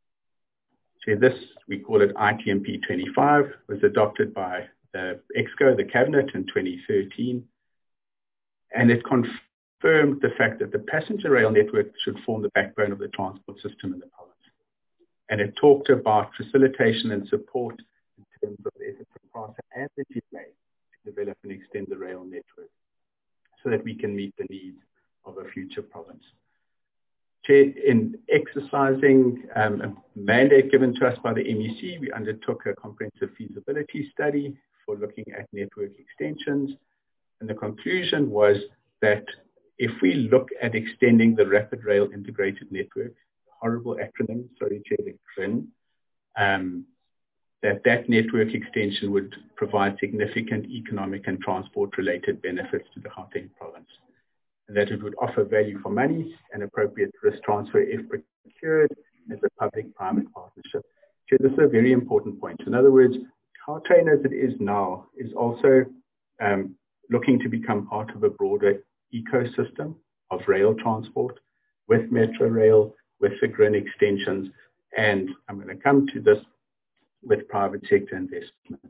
So this, we call it I T M P twenty-five, was adopted by the EXCO, the Cabinet, in twenty thirteen, and it confirmed the fact that the passenger rail network should form the backbone of the transport system in the province. And it talked about facilitation and support in terms of the efforts from PRASA and the G P A to develop and extend the rail network so that we can meet the needs of a future province. Chair, in exercising um, a mandate given to us by the M E C, we undertook a comprehensive feasibility study for looking at network extensions. And the conclusion was that if we look at extending the Rapid Rail Integrated Network, horrible acronym, sorry, Chair, the C R I N, um, that that network extension would provide significant economic and transport-related benefits to the Gauteng province, and that it would offer value for money and appropriate risk transfer if procured as a public-private partnership. Chair, this is a very important point. In other words, Gautrain as it is now is also um, looking to become part of a broader ecosystem of rail transport with Metro Rail, with the G R I N extensions, and I'm going to come to this with private sector investment.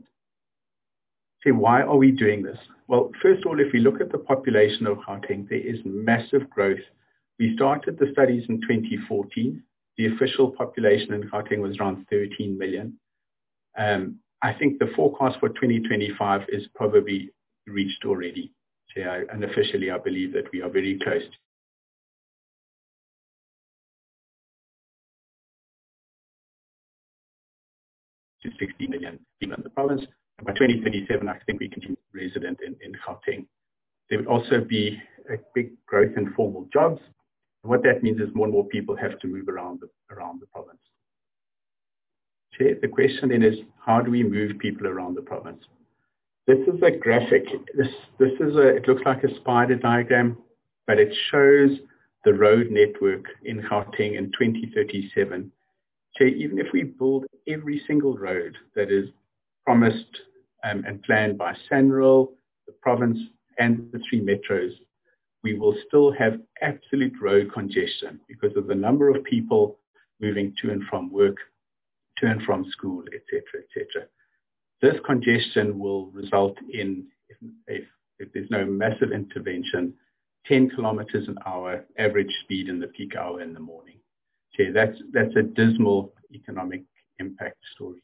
So why are we doing this? Well, first of all, if we look at the population of Gauteng, there is massive growth. We started the studies in twenty fourteen. The official population in Gauteng was around thirteen million. Um, I think the forecast for twenty twenty-five is probably reached already. So I, unofficially, I believe that we are very close to sixty million people in the province. And by twenty thirty-seven, I think we can be resident in, in Gauteng. There would also be a big growth in formal jobs. And what that means is more and more people have to move around the, around the province. Chair, the question then is, how do we move people around the province? This is a graphic. This, this is a, it looks like a spider diagram, but it shows the road network in Gauteng in twenty thirty-seven. Chair, even if we build every single road that is promised um, and planned by SANRAL, the province, and the three metros, we will still have absolute road congestion because of the number of people moving to and from work, to and from school, et cetera, et cetera. This congestion will result in, if, if, if there's no massive intervention, ten kilometers an hour average speed in the peak hour in the morning. Okay, that's, that's a dismal economic impact story.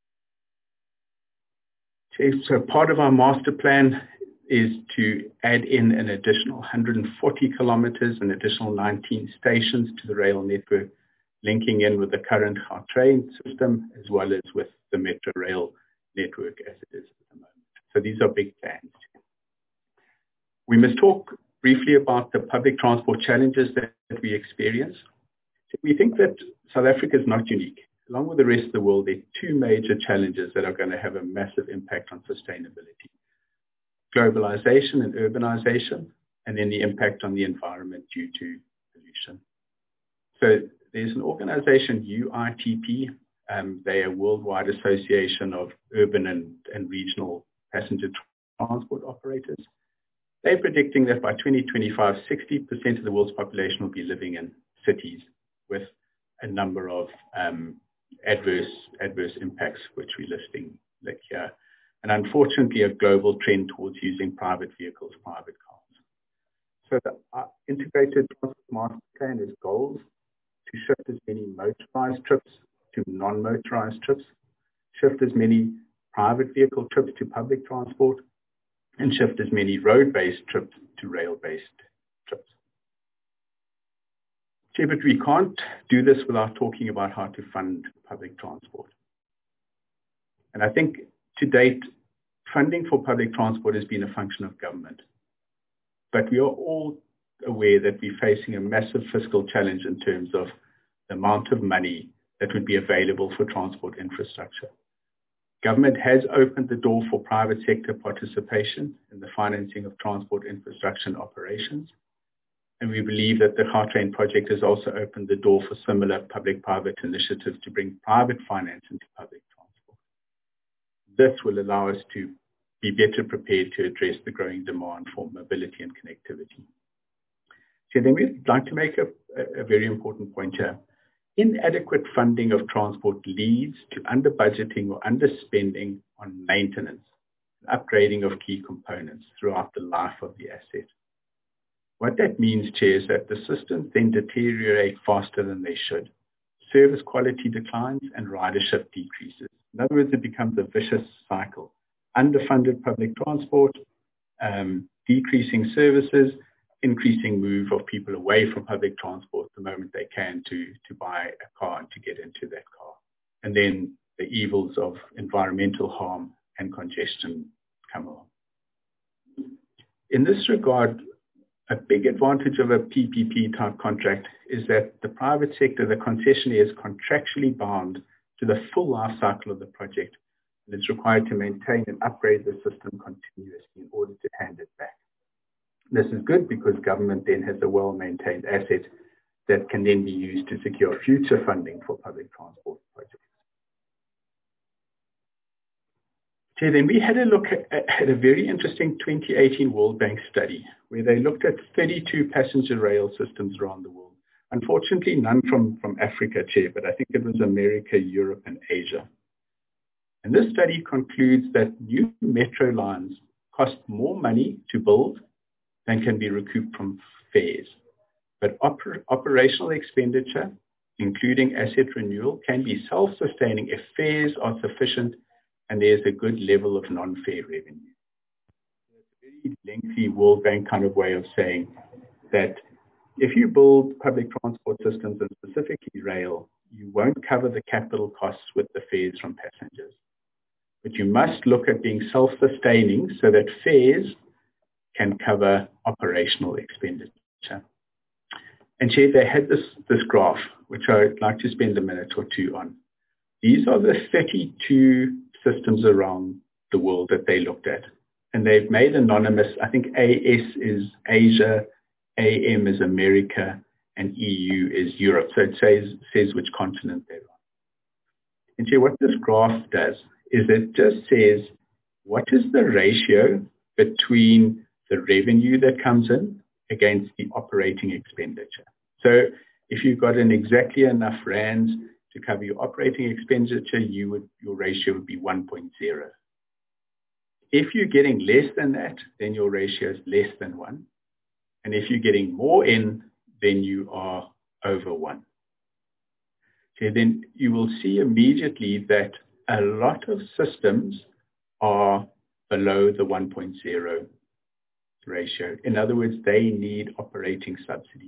Okay, so part of our master plan is to add in an additional one hundred forty kilometers, an additional nineteen stations to the rail network, linking in with the current Gautrain system, as well as with the Metro Rail network as it is at the moment. So these are big plans. We must talk briefly about the public transport challenges that, that we experience. So we think that South Africa is not unique. Along with the rest of the world, there are two major challenges that are going to have a massive impact on sustainability. Globalization and urbanization, and then the impact on the environment due to pollution. So there's an organization, U I T P. Um, they're a worldwide association of urban and, and regional passenger transport operators. They're predicting that by twenty twenty-five, sixty percent of the world's population will be living in cities with a number of um, adverse adverse impacts, which we're listing like here. And unfortunately, a global trend towards using private vehicles, private cars. So the uh, integrated transport master plan is goals to shift as many motorized trips to non-motorized trips, shift as many private vehicle trips to public transport, and shift as many road-based trips to rail-based trips. Okay, but we can't do this without talking about how to fund public transport. And I think to date, funding for public transport has been a function of government. But we are all aware that we're facing a massive fiscal challenge in terms of the amount of money that would be available for transport infrastructure. Government has opened the door for private sector participation in the financing of transport infrastructure and operations. And we believe that the Gautrain project has also opened the door for similar public-private initiatives to bring private finance into public transport. This will allow us to be better prepared to address the growing demand for mobility and connectivity. So then we'd like to make a, a very important point here. Inadequate funding of transport leads to under-budgeting or underspending on maintenance, upgrading of key components throughout the life of the asset. What that means, Chair, is that the systems then deteriorate faster than they should. Service quality declines and ridership decreases. In other words, it becomes a vicious cycle. Underfunded public transport, um, decreasing services, increasing move of people away from public transport the moment they can to, to buy a car and to get into that car. And then the evils of environmental harm and congestion come along. In this regard, a big advantage of a P P P type contract is that the private sector, the concessionaire, is contractually bound to the full life cycle of the project, and it's required to maintain and upgrade the system continuously in order to hand it back. This is good because government then has a well-maintained asset that can then be used to secure future funding for public transport projects. So then we had a look at, at a very interesting twenty eighteen World Bank study where they looked at thirty-two passenger rail systems around the world. Unfortunately, none from, from Africa, Chair, but I think it was America, Europe, and Asia. And this study concludes that new metro lines cost more money to build than can be recouped from fares. But oper- operational expenditure, including asset renewal, can be self-sustaining if fares are sufficient and there's a good level of non-fare revenue. It's a very lengthy World Bank kind of way of saying that if you build public transport systems and specifically rail, you won't cover the capital costs with the fares from passengers. But you must look at being self-sustaining so that fares can cover operational expenditure. And Chair, they had this, this graph, which I'd like to spend a minute or two on. These are the thirty-two systems around the world that they looked at. And they've made anonymous, I think A S is Asia, A M is America, and E U is Europe. So it says, says which continent they're on. And Chair, what this graph does is it just says, what is the ratio between the revenue that comes in against the operating expenditure? So if you've got an exactly enough rands to cover your operating expenditure, you would, your ratio would be one point zero. If you're getting less than that, then your ratio is less than one. And if you're getting more in, then you are over one. Okay, then you will see immediately that a lot of systems are below the one point zero ratio. In other words, they need operating subsidies.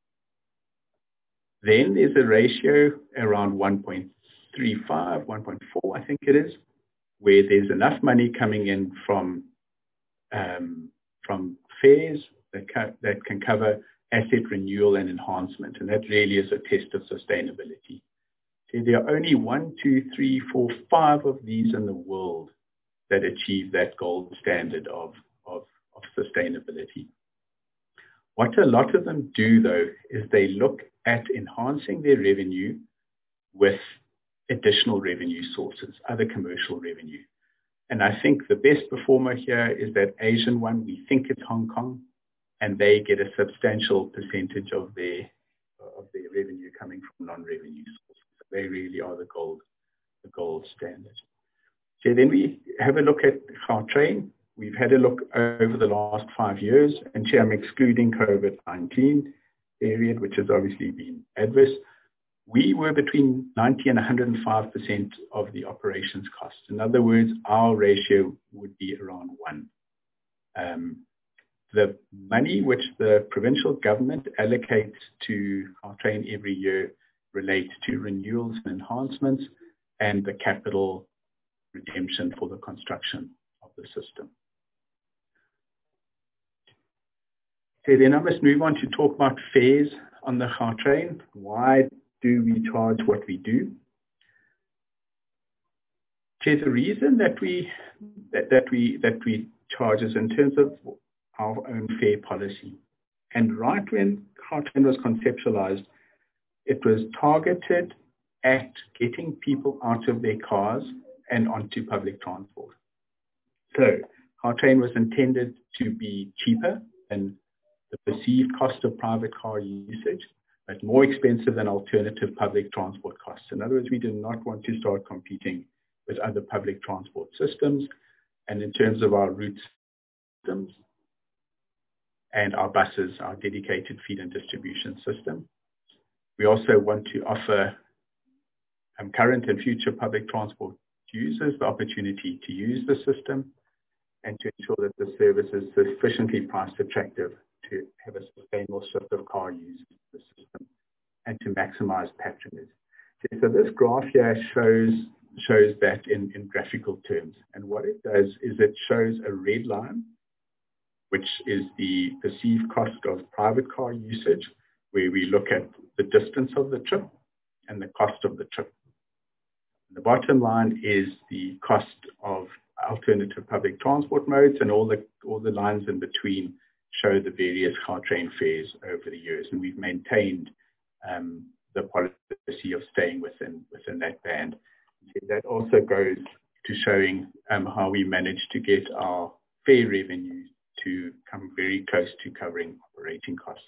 Then there's a ratio around one point three five, one point four, I think it is, where there's enough money coming in from, um, from fares that, co- that can cover asset renewal and enhancement. And that really is a test of sustainability. So there are only one, two, three, four, five of these in the world that achieve that gold standard of, of, of sustainability. What a lot of them do, though, is they look at enhancing their revenue with additional revenue sources, other commercial revenue. And I think the best performer here is that Asian one. We think it's Hong Kong, and they get a substantial percentage of their, of their revenue coming from non-revenue sources. They really are the gold, the gold standard. So then we have a look at Gautrain. we've had a look over the last five years, and here I'm excluding COVID nineteen period, which has obviously been adverse. We were between ninety and one hundred five percent of the operations cost. In other words, our ratio would be around one. Um, the money which the provincial government allocates to Gautrain every year relates to renewals and enhancements and the capital redemption for the construction of the system. So then I must move on to talk about fares on the Gautrain. Why do we charge what we do? So the reason that we that, that we that we charge is in terms of our own fare policy. And right when Gautrain was conceptualized, it was targeted at getting people out of their cars and onto public transport. So Gautrain was intended to be cheaper than the perceived cost of private car usage, but more expensive than alternative public transport costs. In other words, we did not want to start competing with other public transport systems. And in terms of our route systems and our buses, our dedicated feed and distribution system, we also want to offer um, current and future public transport users the opportunity to use the system and to ensure that the service is sufficiently price attractive to have a sustainable shift of car use in the system and to maximize patronage. So this graph here shows shows that in, in graphical terms. And what it does is it shows a red line, which is the perceived cost of private car usage, where we look at the distance of the trip and the cost of the trip. The bottom line is the cost of alternative public transport modes, and all the all the lines in between show the various Gautrain fares over the years. And we've maintained um, the policy of staying within within that band. That also goes to showing um, how we managed to get our fare revenue to come very close to covering operating costs.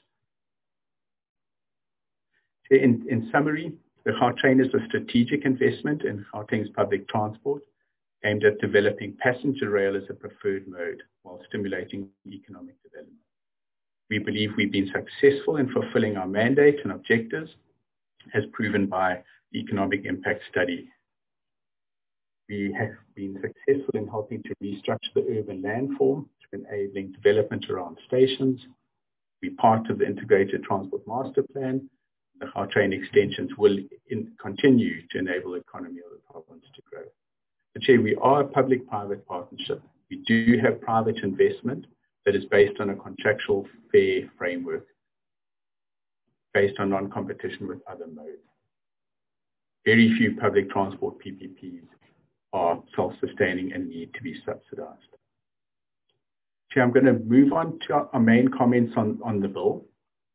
In, in summary, the Gautrain is a strategic investment in Gauteng's public transport aimed at developing passenger rail as a preferred mode while stimulating economic development. We believe we've been successful in fulfilling our mandate and objectives, as proven by the economic impact study. We have been successful in helping to restructure the urban landform through enabling development around stations. We're part of the Integrated Transport Master Plan. The Gautrain extensions will in, continue to enable the economy of the province to grow. But Chair, we are a public-private partnership. We do have private investment that is based on a contractual fare framework, based on non-competition with other modes. Very few public transport P P Ps are self-sustaining and need to be subsidized. Chair, I'm going to move on to our, our main comments on, on the bill.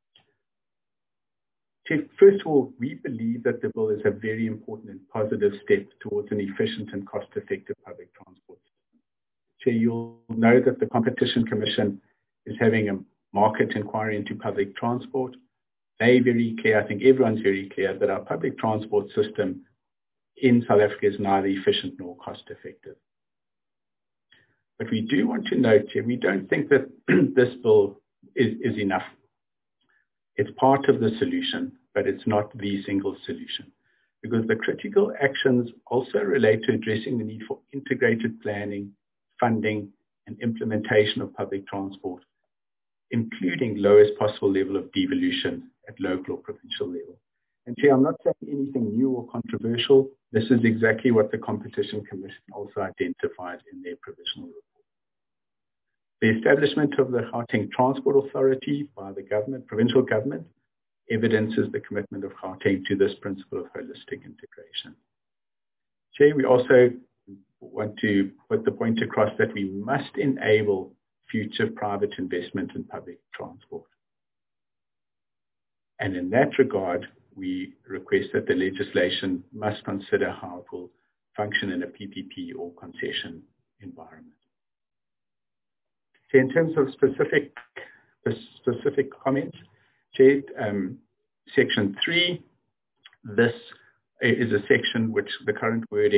Chair, first of all, we believe that the bill is a very important and positive step towards an efficient and cost-effective public transport system. Chair, you'll know that the Competition Commission is having a market inquiry into public transport. They're very clear, I think everyone's very clear, that our public transport system in South Africa is neither efficient nor cost-effective. But we do want to note here, we don't think that this bill is, is enough. It's part of the solution, but it's not the single solution, because the critical actions also relate to addressing the need for integrated planning, funding, and implementation of public transport, including lowest possible level of devolution at local or provincial level. And Chair, I'm not saying anything new or controversial. This is exactly what the Competition Commission also identified in their provisional report. The establishment of the Gauteng Transport Authority by the government, provincial government, evidences the commitment of Gauteng to this principle of holistic integration. Chair, we also want to put the point across that we must enable future private investment in public transport. And in that regard, we request that the legislation must consider how it will function in a P P P or concession environment. So in terms of specific specific comments, Chair, um, section three, this is a section which the current wording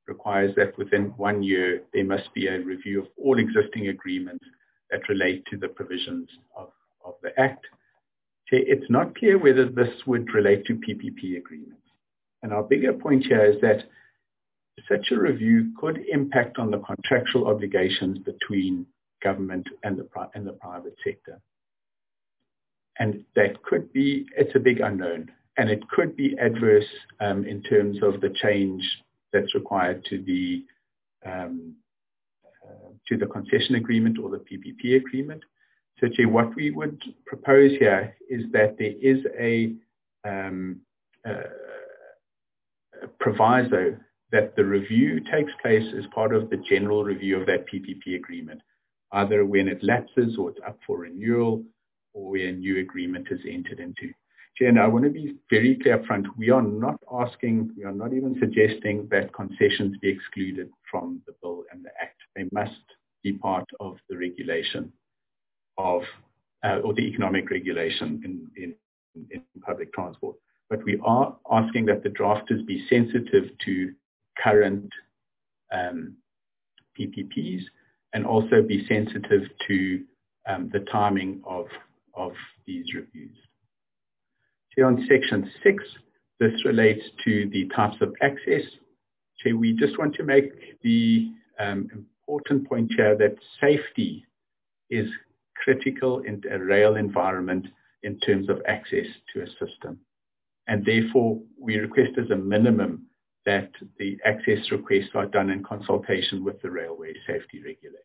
requires that within one year there must be a review of all existing agreements that relate to the provisions of, of the Act. It's not clear whether this would relate to P P P agreements. And our bigger point here is that such a review could impact on the contractual obligations between government and the, and the private sector. And that could be, it's a big unknown, and it could be adverse um, in terms of the change that's required to the um, uh, to the concession agreement or the P P P agreement. So Chair, what we would propose here is that there is a, um, uh, a proviso that the review takes place as part of the general review of that P P P agreement, either when it lapses or it's up for renewal or when a new agreement is entered into. Chair, I want to be very clear up front. We are not asking, we are not even suggesting that concessions be excluded from the bill and the Act. They must be part of the regulation of, uh, or the economic regulation in, in, in public transport. But we are asking that the drafters be sensitive to current um, P P Ps and also be sensitive to um, the timing of, of these reviews. Here on section six, this relates to the types of access. So we just want to make the um, important point here that safety is critical in a rail environment in terms of access to a system. And therefore, we request as a minimum that the access requests are done in consultation with the railway safety regulator.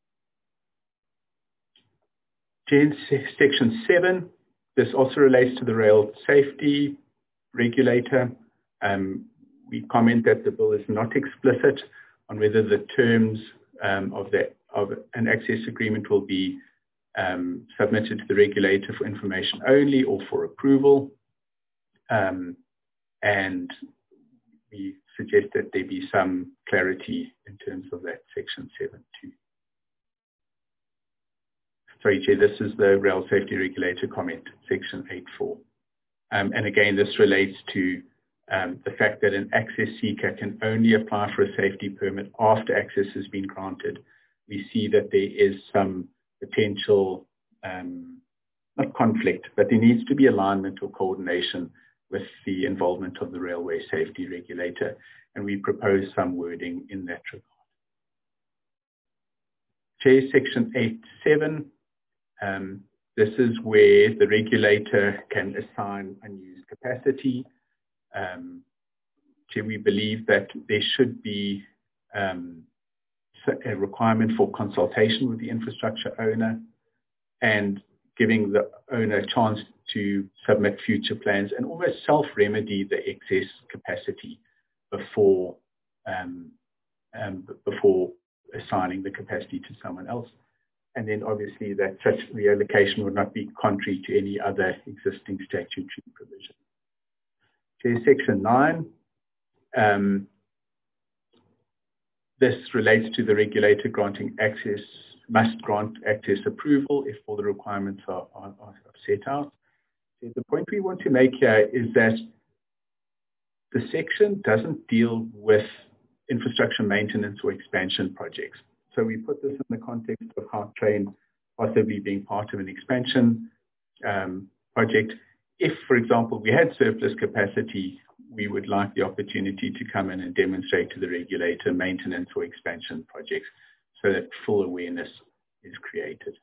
In section seven, this also relates to the rail safety regulator. Um, we comment that the bill is not explicit on whether the terms um, of, the, of an access agreement will be um, submitted to the regulator for information only or for approval. Um, and we suggest that there be some clarity in terms of that section seven too. Sorry, Chair, this is the Rail Safety Regulator comment, section eight four. Um, and again, this relates to um, the fact that an access seeker can only apply for a safety permit after access has been granted. We see that there is some potential, um, not conflict, but there needs to be alignment or coordination with the involvement of the Railway Safety Regulator, and we propose some wording in that regard. Chair, section eight seven. Um, this is where the regulator can assign unused capacity. Um, so we believe that there should be um, a requirement for consultation with the infrastructure owner and giving the owner a chance to submit future plans and almost self-remedy the excess capacity before, um, um, before assigning the capacity to someone else. And then obviously that such reallocation would not be contrary to any other existing statutory provision. So section nine, um, this relates to the regulator granting access, must grant access approval if all the requirements are, are, are set out. So the point we want to make here is that the section doesn't deal with infrastructure maintenance or expansion projects. So we put this in the context of Gautrain possibly being part of an expansion um, project. If, for example, we had surplus capacity, we would like the opportunity to come in and demonstrate to the regulator maintenance or expansion projects so that full awareness is created.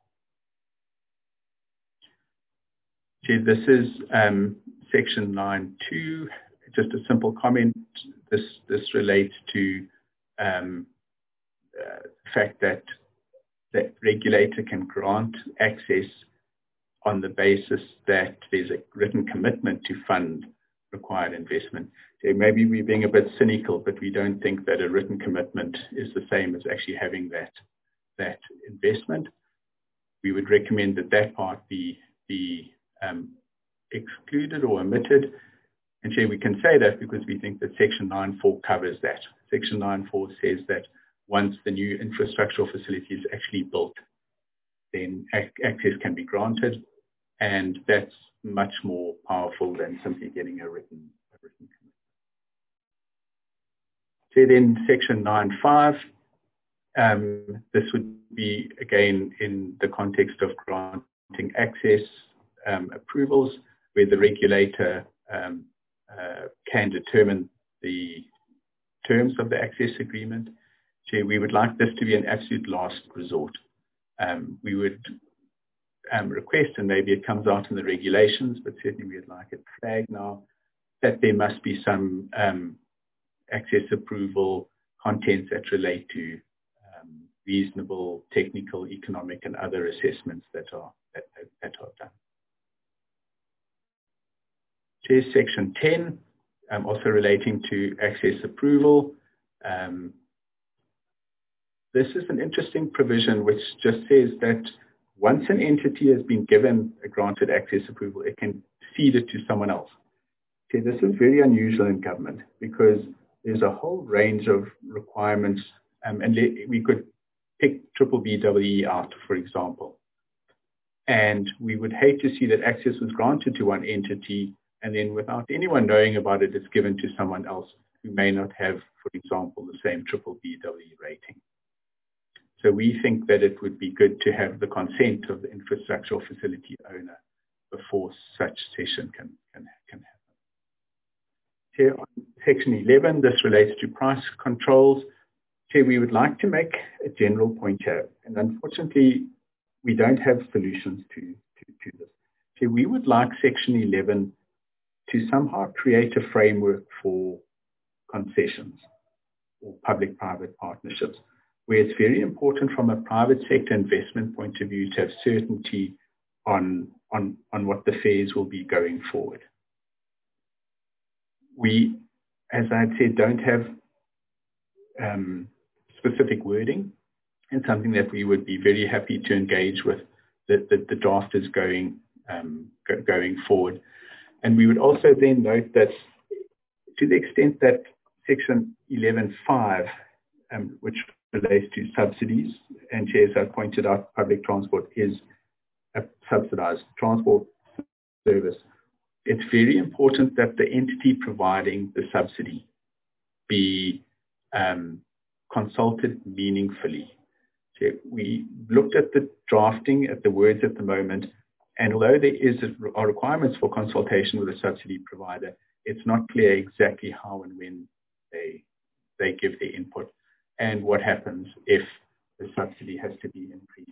So this is um, section nine two, just a simple comment. This, this relates to um, Uh, the fact that the regulator can grant access on the basis that there's a written commitment to fund required investment. So maybe we're being a bit cynical, but we don't think that a written commitment is the same as actually having that, that investment. We would recommend that that part be, be um, excluded or omitted. And so we can say that because we think that section nine four covers that. Section nine four says that once the new infrastructural facility is actually built, then access can be granted, and that's much more powerful than simply getting a written, a written So then section nine point five, um, this would be again in the context of granting access um, approvals where the regulator um, uh, can determine the terms of the access agreement. So we would like this to be an absolute last resort. Um, we would um, request, and maybe it comes out in the regulations, but certainly we would like it flagged now, that there must be some um, access approval contents that relate to um, reasonable technical, economic, and other assessments that are that, that are done. Chair, section ten, um, also relating to access approval. Um, this is an interesting provision which just says that once an entity has been given a granted access approval, it can cede it to someone else. Okay, this is very unusual in government because there's a whole range of requirements, um, and we could pick triple B W E out, for example. And we would hate to see that access was granted to one entity and then without anyone knowing about it, it's given to someone else who may not have, for example, the same triple B W E rating. So we think that it would be good to have the consent of the infrastructural facility owner before such session can, can, can happen. Here on section eleven, this relates to price controls. Here we would like to make a general point here, and unfortunately we don't have solutions to, to, to this. Here we would like section eleven to somehow create a framework for concessions or public-private partnerships, where it's very important from a private sector investment point of view to have certainty on, on, on what the fares will be going forward. We, as I had said, don't have um, specific wording, and something that we would be very happy to engage with the, the, the drafters going, um, go, going forward. And we would also then note that to the extent that section eleven point five, um, which relates to subsidies, and as I pointed out, public transport is a subsidized transport service. It's very important that the entity providing the subsidy be um, consulted meaningfully. So we looked at the drafting, at the words at the moment, and although there is a, are requirements for consultation with a subsidy provider, it's not clear exactly how and when they, they give their input and what happens if the subsidy has to be increased.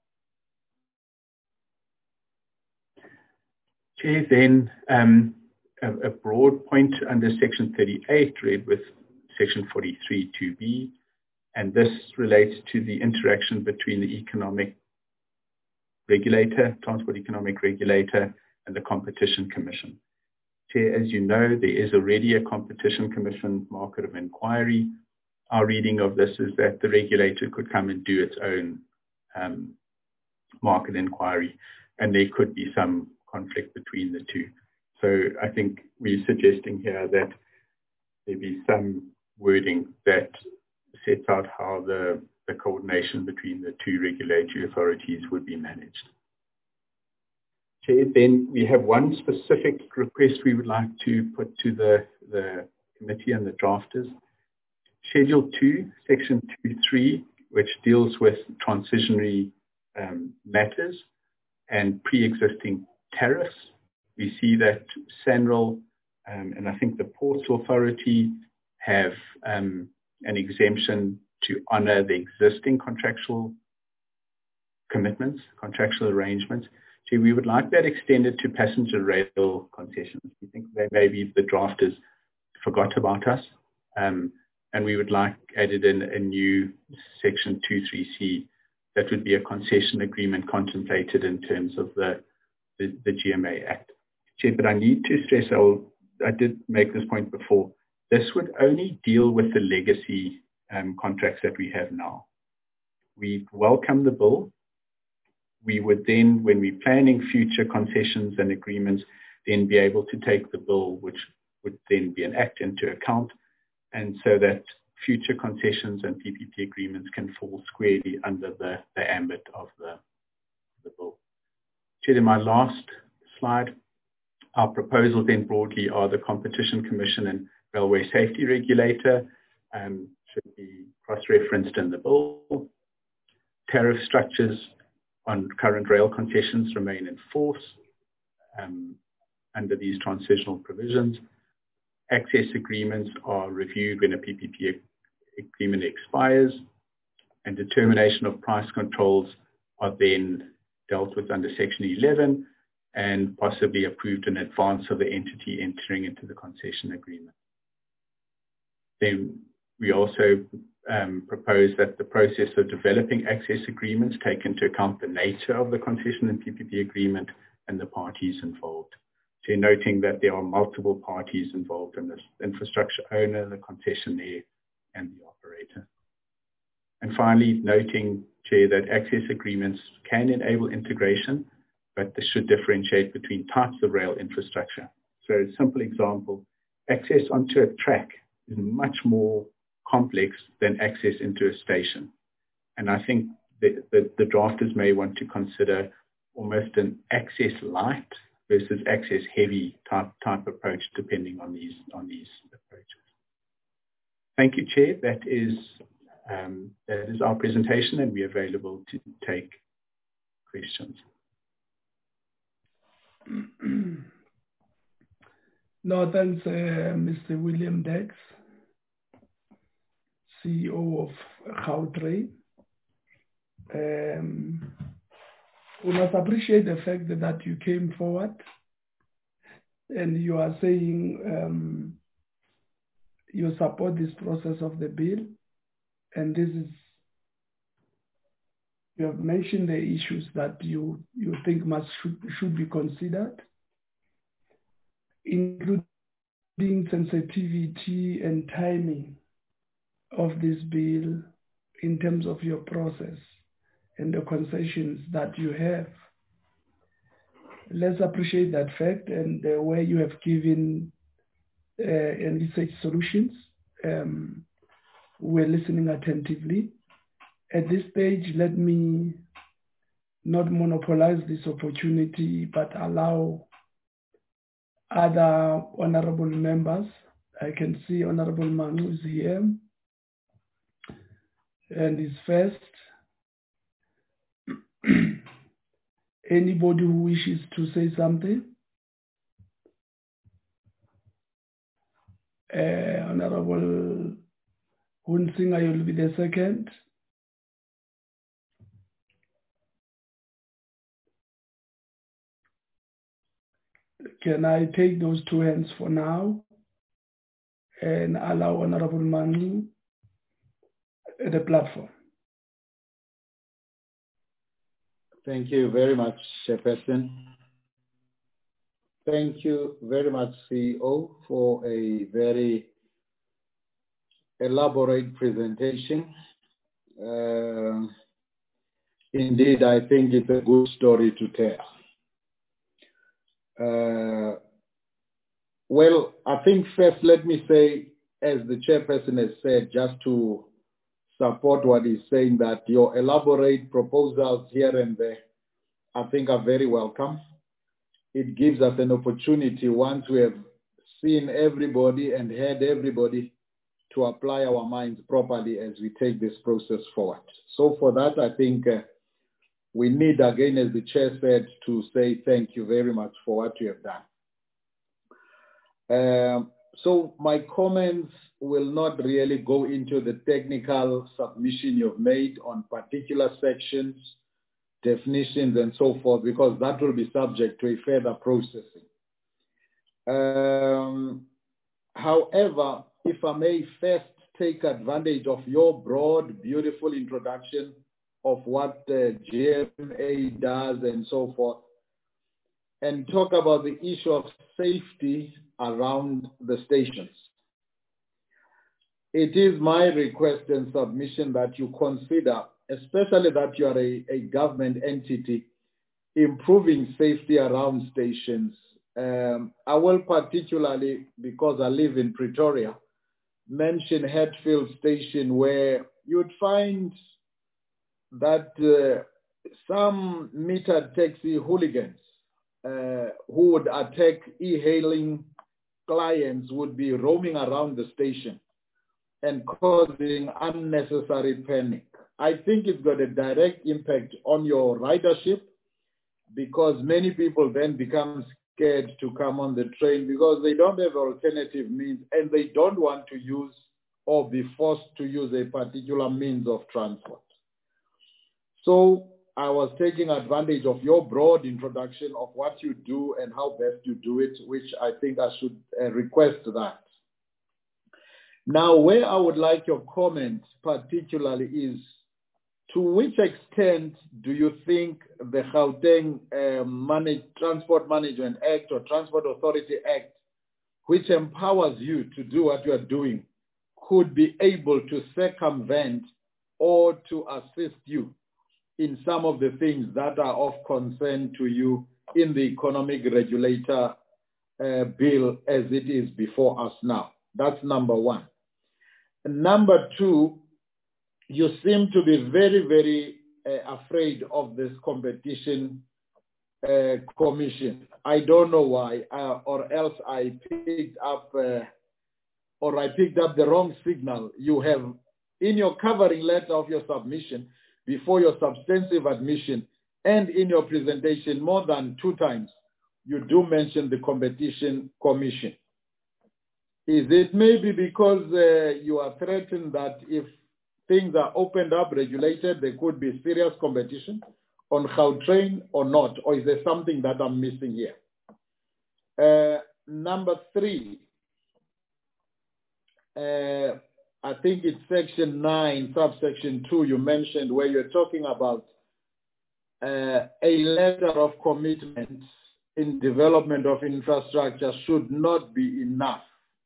Chair, then um, a, a broad point under section thirty-eight read with section forty-three two B, and this relates to the interaction between the economic regulator, transport economic regulator, and the Competition Commission. Chair, as you know, there is already a Competition Commission market of inquiry. Our reading of this is that the regulator could come and do its own um, market inquiry, and there could be some conflict between the two. So I think we're suggesting here that there be some wording that sets out how the, the coordination between the two regulatory authorities would be managed. Chair, then we have one specific request we would like to put to the, the committee and the drafters. Schedule two, section two point three, which deals with transitionary um, matters and pre-existing tariffs. We see that SANRAL um, and I think the Ports Authority have um, an exemption to honor the existing contractual commitments, contractual arrangements. So we would like that extended to passenger rail concessions. We think that maybe the drafters forgot about us, um, and we would like added in a new section two point three C that would be a concession agreement contemplated in terms of the, the, the G M A Act. Chair, but I need to stress, I'll, I did make this point before, this would only deal with the legacy um, contracts that we have now. We welcome the bill. We would then, when we're planning future concessions and agreements, then be able to take the bill, which would then be an act, into account, and so that future concessions and P P P agreements can fall squarely under the, the ambit of the, the bill. Chair, in my last slide, our proposals then broadly are the Competition Commission and Railway Safety Regulator. um, should be cross-referenced in the bill. Tariff structures on current rail concessions remain in force um, under these transitional provisions. Access agreements are reviewed when a P P P agreement expires, and determination of price controls are then dealt with under Section eleven and possibly approved in advance of the entity entering into the concession agreement. Then we also um, propose that the process of developing access agreements take into account the nature of the concession and P P P agreement and the parties involved. So noting that there are multiple parties involved in this: infrastructure owner, the concessionaire, and the operator. And finally, noting, Chair, that access agreements can enable integration, but they should differentiate between types of rail infrastructure. So a simple example, access onto a track is much more complex than access into a station. And I think the, the, the drafters may want to consider almost an access light versus access heavy type, type approach, depending on these, on these approaches. Thank you, Chair. That is, um, that is our presentation, and we're available to take questions. No, thanks, uh, Mister William Dex, C E O of Gautrain. Um, we must appreciate the fact that, that you came forward and you are saying um, you support this process of the bill, and this is, you have mentioned the issues that you, you think must should, should be considered, including sensitivity and timing of this bill in terms of your process and the concessions that you have. Let's appreciate that fact and the way you have given uh, and research solutions. Um, we're listening attentively. At this stage, let me not monopolize this opportunity, but allow other honorable members. I can see Honorable Manu is here and is first. Anybody who wishes to say something? Uh, Honorable Hunsinger, you'll be the second. Can I take those two hands for now and allow Honorable Manu the platform? Thank you very much, Chairperson. Thank you very much, C E O, for a very elaborate presentation. Uh, indeed, I think it's a good story to tell. Uh, well, I think first, let me say, as the Chairperson has said, just to support what he's saying, that your elaborate proposals here and there, I think, are very welcome. It gives us an opportunity, once we have seen everybody and heard everybody, to apply our minds properly as we take this process forward. So for that, I think uh, we need, again, as the Chair said, to say thank you very much for what you have done. Um, so my comments will not really go into the technical submission you've made on particular sections, definitions, and so forth, because that will be subject to a further processing. Um, however, if I may first take advantage of your broad, beautiful introduction of what uh, G M A does and so forth, and talk about the issue of safety around the stations. It is my request and submission that you consider, especially that you are a, a government entity, improving safety around stations. Um, I will particularly, because I live in Pretoria, mention Hatfield Station, where you'd find that uh, some metered taxi hooligans uh, who would attack e-hailing clients would be roaming around the station. and causing unnecessary panic. I think it's got a direct impact on your ridership, because many people then become scared to come on the train because they don't have alternative means and they don't want to use or be forced to use a particular means of transport. So I was taking advantage of your broad introduction of what you do and how best you do it, which I think I should uh, request that. Now, where I would like your comment particularly is, to which extent do you think the Gauteng uh, Manage, Transport Management Act or Transport Authority Act, which empowers you to do what you are doing, could be able to circumvent or to assist you in some of the things that are of concern to you in the economic regulator uh, bill as it is before us now? That's number one. Number two, you seem to be very, very uh, afraid of this competition uh, commission. I don't know why, uh, or else I picked up, uh, or I picked up the wrong signal. You have, in your covering letter of your submission, before your substantive admission, and in your presentation more than two times, you do mention the competition commission. Is it maybe because uh, you are threatened that if things are opened up, regulated, there could be serious competition on Gautrain or not? Or is there something that I'm missing here? Uh, number three, uh, I think it's section nine, subsection two, you mentioned where you're talking about uh, a letter of commitment in development of infrastructure should not be enough.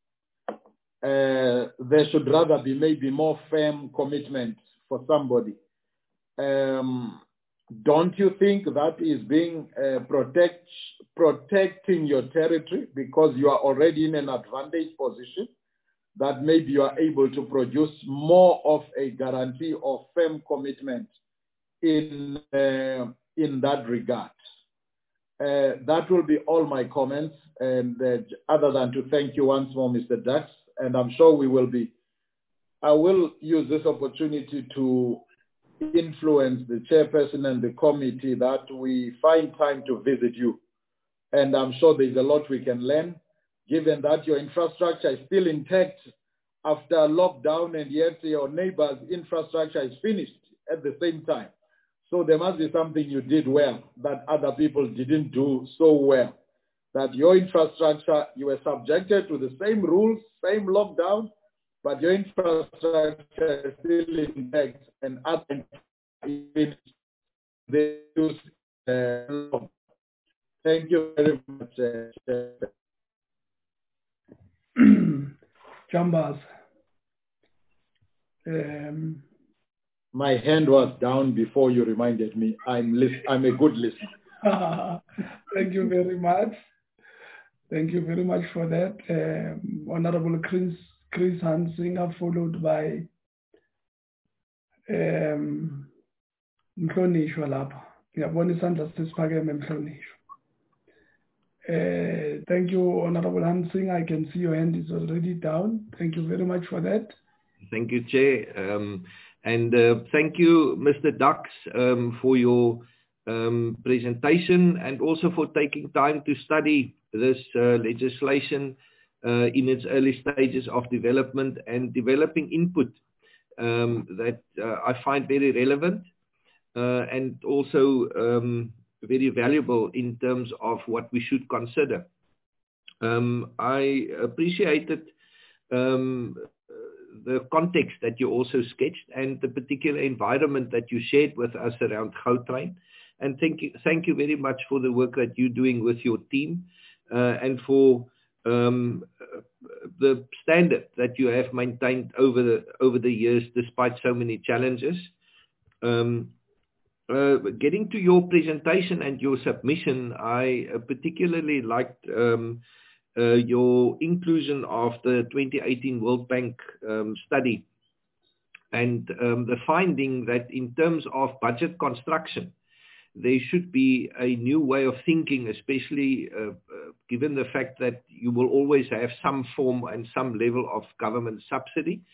Uh, there should rather be maybe more firm commitment for somebody. Um, don't you think that is being uh, protect, protecting your territory because you are already in an advantage position, that maybe you are able to produce more of a guarantee of firm commitment in, uh, in that regard? Uh, that will be all my comments, and uh, other than to thank you once more, Mister Dax, and I'm sure we will be, I will use this opportunity to influence the chairperson and the committee that we find time to visit you. And I'm sure there's a lot we can learn, given that your infrastructure is still intact after lockdown, and yet your neighbor's infrastructure is finished at the same time. So there must be something you did well that other people didn't do so well. That your infrastructure, you were subjected to the same rules, same lockdown, but your infrastructure is still intact and other they use. Uh, thank you very much. Uh, Jambas. Um, My hand was down before you reminded me. I'm list- I'm a good listener. Thank you very much. Thank you very much for that. Um, Honorable Chris, Chris Hansinger, followed by um, Mhlonishwa lapha. Ngiyabona isandla sesiphakeme Mhlonishwa. Uh, thank you, Honorable Hansinger. I can see your hand is already down. Thank you very much for that. Thank you, Chair. Um, and uh, thank you, Mister Dax, um, for your um, presentation and also for taking time to study this uh, legislation uh, in its early stages of development and developing input um, that uh, I find very relevant uh, and also um, very valuable in terms of what we should consider. Um, I appreciated um, the context that you also sketched and the particular environment that you shared with us around Gautrain. And thank you, thank you very much for the work that you're doing with your team uh, and for um, the standard that you have maintained over the, over the years despite so many challenges. Um, uh, getting to your presentation and your submission, I uh, particularly liked um, Uh, your inclusion of the twenty eighteen World Bank um, study and um, the finding that in terms of budget construction, there should be a new way of thinking, especially uh, uh, given the fact that you will always have some form and some level of government subsidy.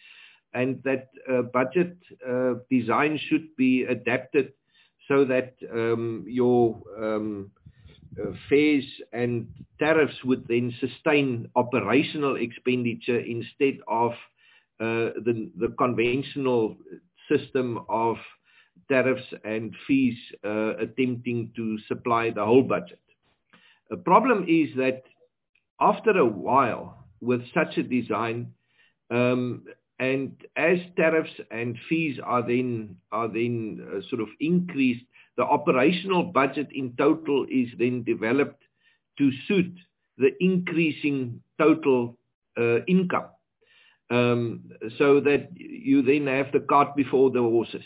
and that uh, budget uh, design should be adapted so that um, your um, uh, fares and tariffs would then sustain operational expenditure instead of uh, the, the conventional system of tariffs and fees uh, attempting to supply the whole budget. The problem is that after a while with such a design, um, and as tariffs and fees are then are then uh, sort of increased, the operational budget in total is then developed to suit the increasing total uh, income, um, so that you then have the cart before the horses.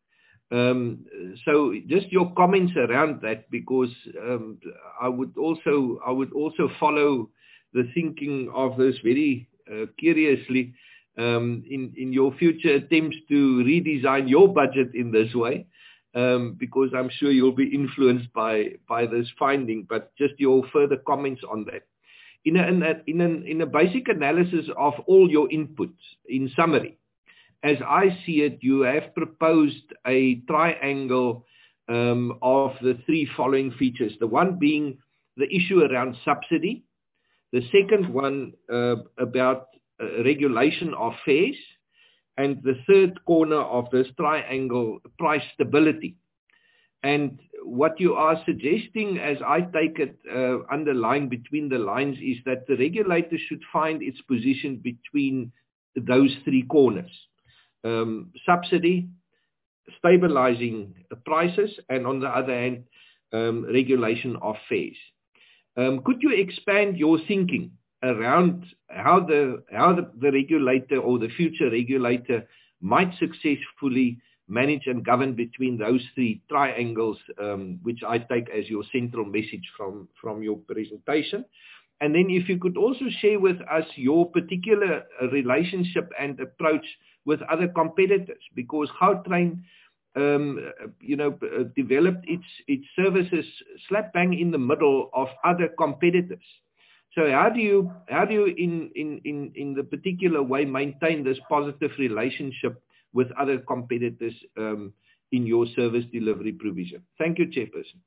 Um, so just your comments around that, because um, I would also I would also follow the thinking of this very uh, curiously um, in in your future attempts to redesign your budget in this way, um, because I'm sure you'll be influenced by by this finding. But just your further comments on that. In a in a in a, in a basic analysis of all your inputs, in summary, as I see it, you have proposed a triangle um, of the three following features. The one being the issue around subsidy. The second one uh, about uh, regulation of fares. And the third corner of this triangle, price stability. And what you are suggesting, as I take it, uh, underlying between the lines, is that the regulator should find its position between those three corners. Um, subsidy, stabilizing prices, and on the other hand, um, regulation of fares. Um, could you expand your thinking around how the how the, the regulator or the future regulator might successfully manage and govern between those three triangles, um, which I take as your central message from, from your presentation? And then if you could also share with us your particular relationship and approach with other competitors, because Gautrain, um, you know, developed its its services slap bang in the middle of other competitors. So how do you how do you in in in in the particular way maintain this positive relationship with other competitors um, in your service delivery provision? Thank you, Chairperson.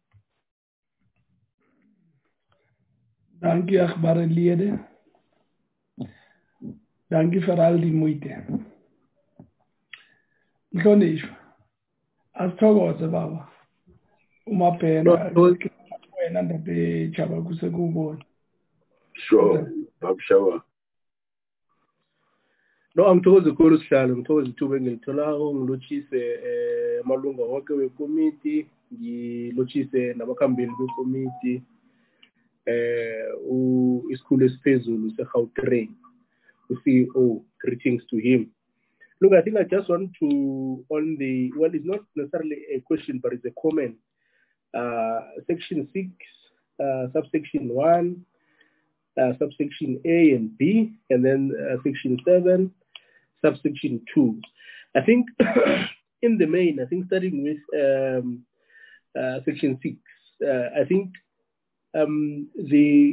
Dank u, achtbare lede. Dankie vir al die moeite. Mhlonishwa, asithokoze baba. Umabhena wena ndaba ejaba kusekubona. Sure, Bab Shawa. No, angithokoze kakhulu sihlalo, ngithokoze ithuba engilitholayo ngilotshise eh amalunga wonke wekomiti, ngilotshise nabakhambeli bekomiti. Uh, isikhulu esiphezulu se-Gautrain, the C E O, greetings to him. Look, I think I just want to, on the, well, it's not necessarily a question, but it's a comment. Uh, section six, uh, subsection one, uh, subsection A and B, and then uh, section seven, subsection two. I think in the main, I think starting with um, uh, section six, uh, I think Um, the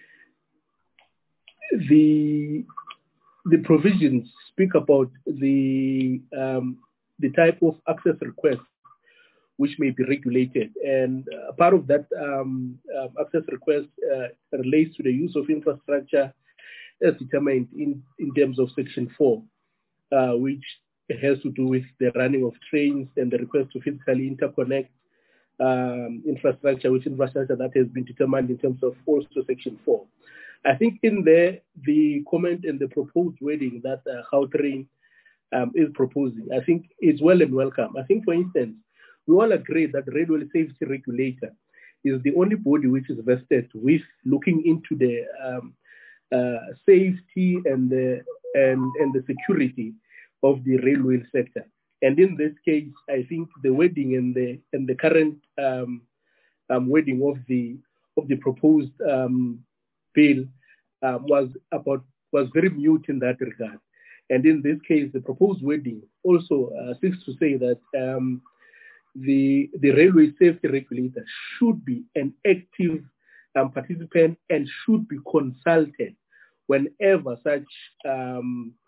the the provisions speak about the um, the type of access request which may be regulated, and uh, part of that um, um, access request uh, relates to the use of infrastructure as determined in in terms of section four, uh, which has to do with the running of trains and the request to physically interconnect Um, infrastructure, which infrastructure that has been determined in terms of also section four. I think in there, the comment and the proposed wording that uh, Gautrain um, is proposing, I think it's well and welcome. I think, for instance, we all agree that the railway safety regulator is the only body which is vested with looking into the um, uh, safety and the and, and the security of the railway sector. And in this case, I think the wording and the and the current um, um, wording of the of the proposed um, bill um, was about was very mute in that regard. And in this case, the proposed wording also uh, seeks to say that um, the the railway safety regulator should be an active um, participant and should be consulted whenever such um,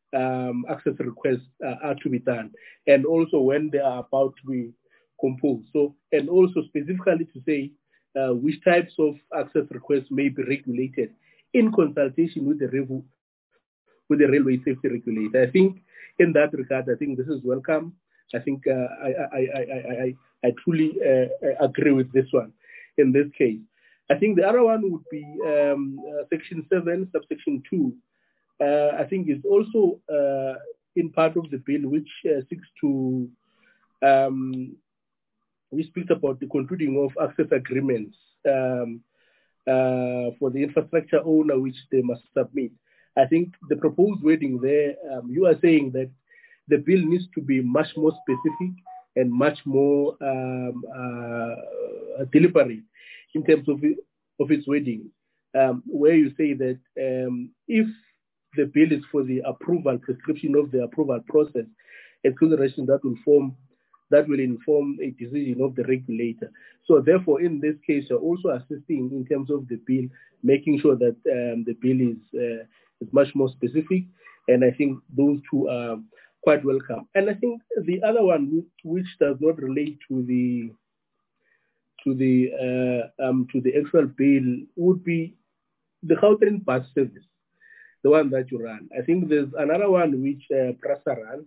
um, access requests uh, are to be done, and also when they are about to be composed. So, and also specifically to say uh, which types of access requests may be regulated in consultation with the revu with the railway safety regulator. I think in that regard, I think this is welcome. I think uh, I, I, I, I, I, I truly uh, agree with this one in this case. I think the other one would be um, uh, section seven, subsection two. Uh, I think is also uh, in part of the bill which uh, seeks to, um, we speak about the concluding of access agreements um, uh, for the infrastructure owner which they must submit. I think the proposed wording there, um, you are saying that the bill needs to be much more specific and much more um, uh, deliberate in terms of, it, of its wording, um, where you say that um, if the bill is for the approval, prescription of the approval process, a consideration that will form, that will inform a decision of the regulator. So therefore, in this case, you're also assisting in terms of the bill, making sure that um, the bill is, uh, is much more specific. And I think those two are quite welcome. And I think the other one, which does not relate to the to the uh, um, to the actual bill, would be the Gauteng bus service, the one that you run. I think there's another one which uh, PRASA runs,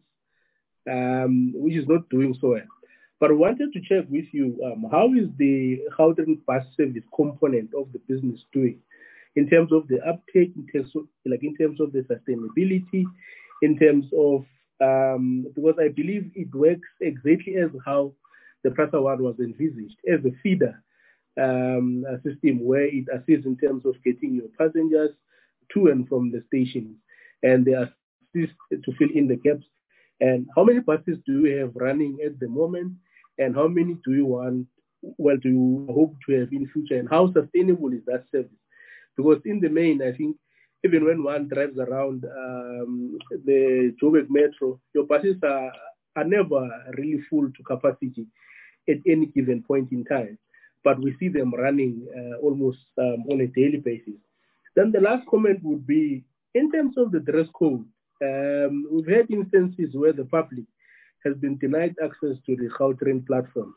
um, which is not doing so well. But I wanted to check with you, um, how is the Gauteng bus service component of the business doing in terms of the uptake, in terms of, like in terms of the sustainability, in terms of, um, because I believe it works exactly as how the PRASA one was envisaged, as a feeder um, a system where it assists in terms of getting your passengers to and from the station, and they assist to fill in the gaps. And how many buses do you have running at the moment, and how many do you want, well, do you hope to have in future, and how sustainable is that service? Because in the main, I think even when one drives around um, the Joburg Metro, your buses are, are never really full to capacity at any given point in time, but we see them running uh, almost um, on a daily basis. Then the last comment would be, in terms of the dress code, um, we've had instances where the public has been denied access to the Gautrain platforms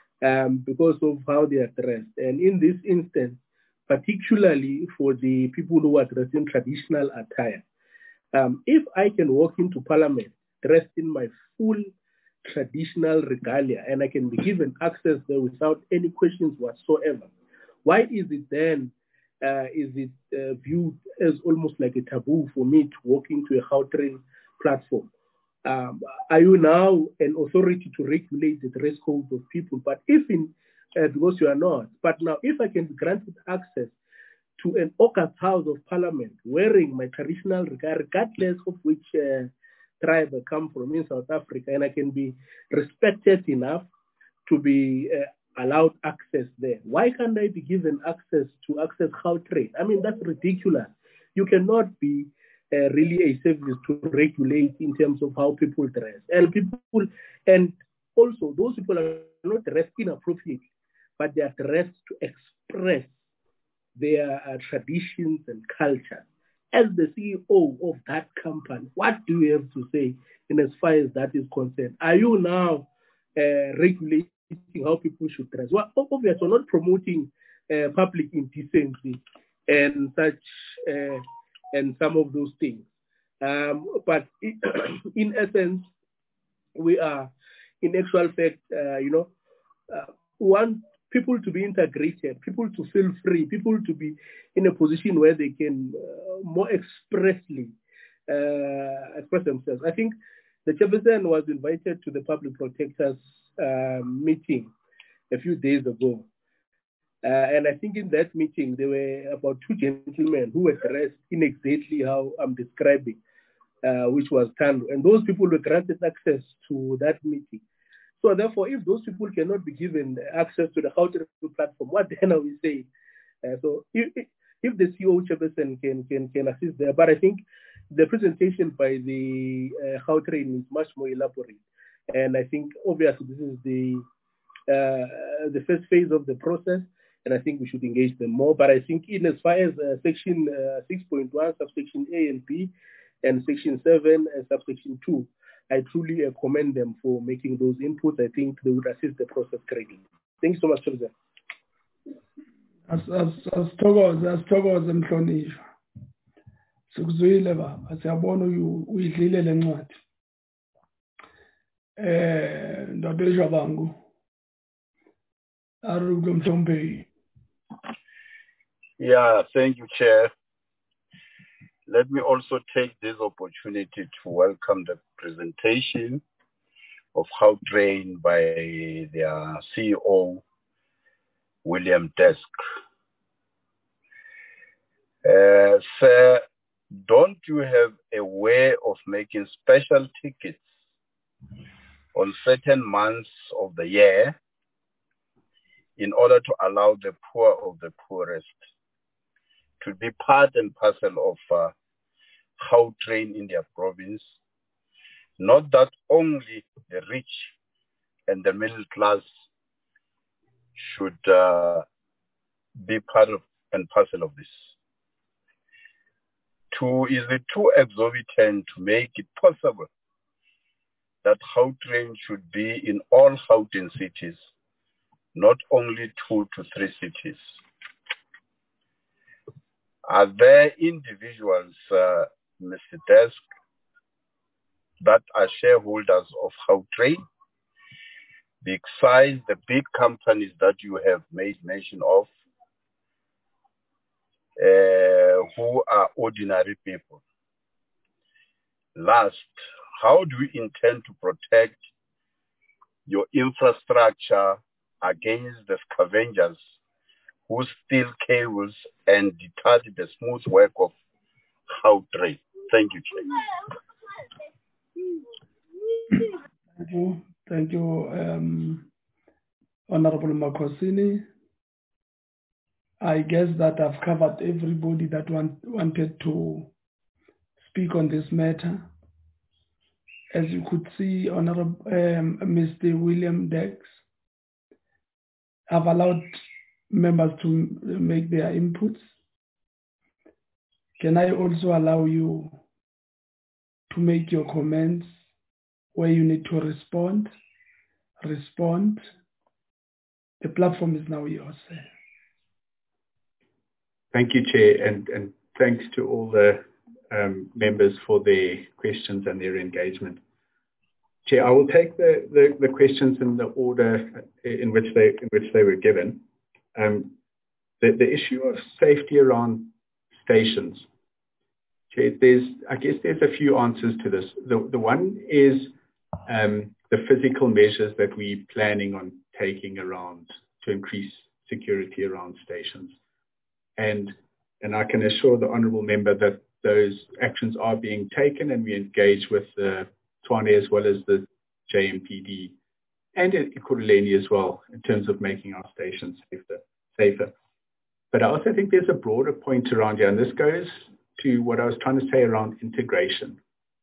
um, because of how they are dressed. And in this instance, particularly for the people who are dressed in traditional attire, um, if I can walk into Parliament dressed in my full traditional regalia and I can be given access there without any questions whatsoever, why is it then Uh, is it uh, viewed as almost like a taboo for me to walk into a Gautrain platform? Um, are you now an authority to regulate the dress code of people? But if in, uh, because you are not, but now if I can be granted access to an August House of Parliament wearing my traditional regard, regardless of which uh, tribe I come from in South Africa, and I can be respected enough to be uh, allowed access there, why can't I be given access to access Gautrain? I mean, that's ridiculous. You cannot be uh, really a service to regulate in terms of how people dress. And people, and also those people are not dressed inappropriately, but they are dressed to express their uh, traditions and culture. As the C E O of that company, what do you have to say in as far as that is concerned? Are you now uh, regulating how people should dress? Well, obviously, we're not promoting uh, public indecency and such, uh, and some of those things. Um, but in essence, we are, in actual fact, uh, you know, uh, want people to be integrated, people to feel free, people to be in a position where they can uh, more expressly uh, express themselves. I think the chairperson was invited to the public protectors uh, meeting a few days ago. Uh, and I think in that meeting, there were about two gentlemen who were dressed in exactly how I'm describing, uh, which was Tando. And those people were granted access to that meeting. So therefore, if those people cannot be given access to the Gautrain platform, what then are we saying? Uh, so if, if the C E O chairperson can, can, can assist there, but I think the presentation by the uh, Gautrain is much more elaborate. And I think obviously this is the uh, the first phase of the process, and I think we should engage them more. But I think in as far as uh, section uh, six point one, subsection A and B, And Section seven and Subsection two, I truly uh, commend them for making those inputs. I think they would assist the process greatly. Thank you so much, President. Asithokoze asithokoze Mhlonishwa. Sikuzwile baba, siyabona uyidlile le ncwadi. Eh ndabezwa bangu. Arulo Mthombe. Yeah, thank you, Chair. Let me also take this opportunity to welcome the presentation of Gautrain by their C E O, William Desk. Uh, sir, don't you have a way of making special tickets on certain months of the year in order to allow the poor of the poorest to be part and parcel of uh, Gautrain in their province? Not that only the rich and the middle class should uh, be part of and parcel of this. Two, is it too exorbitant to make it possible that Gautrain should be in all Gauteng cities, not only two to three cities? Are there individuals, uh, Mister Desk, that are shareholders of Gautrain, besides the big companies that you have made mention of, uh, who are ordinary people? Last, how do you intend to protect your infrastructure against the scavengers who steal cables and deter the smooth work of Gautrain? Thank you, Chair. Thank you. Thank you, um, Honorable Makhosini. I guess that I've covered everybody that want, wanted to speak on this matter. As you could see, Honorable um, Mister William Dex, I've allowed members to make their inputs. Can I also allow you to make your comments where you need to respond? Respond. The platform is now yours, sir. Thank you, Chair, and, and thanks to all the um, members for their questions and their engagement. Chair, I will take the, the, the questions in the order in which they in which they were given. Um, the, the issue of safety around stations. Chair, there's I guess there's a few answers to this. The the one is um, the physical measures that we're planning on taking around to increase security around stations. And and I can assure the honourable member that those actions are being taken, and we engage with the Tshwane as well as the J M P D and Ekurhuleni as well in terms of making our stations safer. safer. But I also think there's a broader point around here, and this goes to what I was trying to say around integration.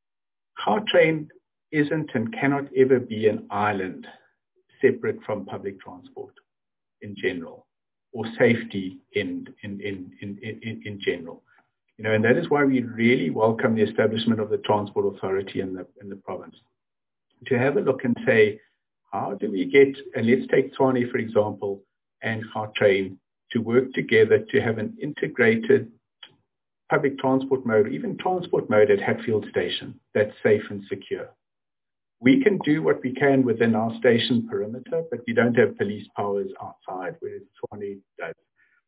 Gautrain isn't and cannot ever be an island separate from public transport in general, or safety in, in, in, in, in, in general. You know, and that is why we really welcome the establishment of the Transport Authority in the, in the province. To have a look and say, how do we get, and let's take Tshwane, for example, and Gautrain to work together to have an integrated public transport mode, even transport mode at Hatfield Station that's safe and secure. We can do what we can within our station perimeter, but we don't have police powers outside, whereas Tshwane does.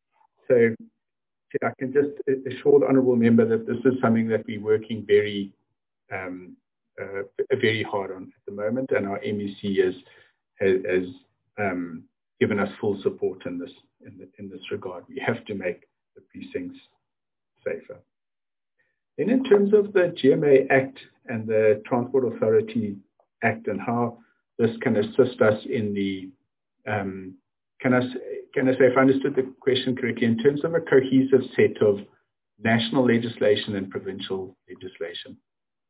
So I can just assure the honourable member that this is something that we're working very, um, uh, very hard on at the moment, and our M E C has, has, has um, given us full support in this, in, the, in this regard. We have to make the precincts safer. Then in terms of the G M A Act and the Transport Authority Act and how this can assist us in the, um, can I, can I say, if I understood the question correctly, in terms of a cohesive set of national legislation and provincial legislation.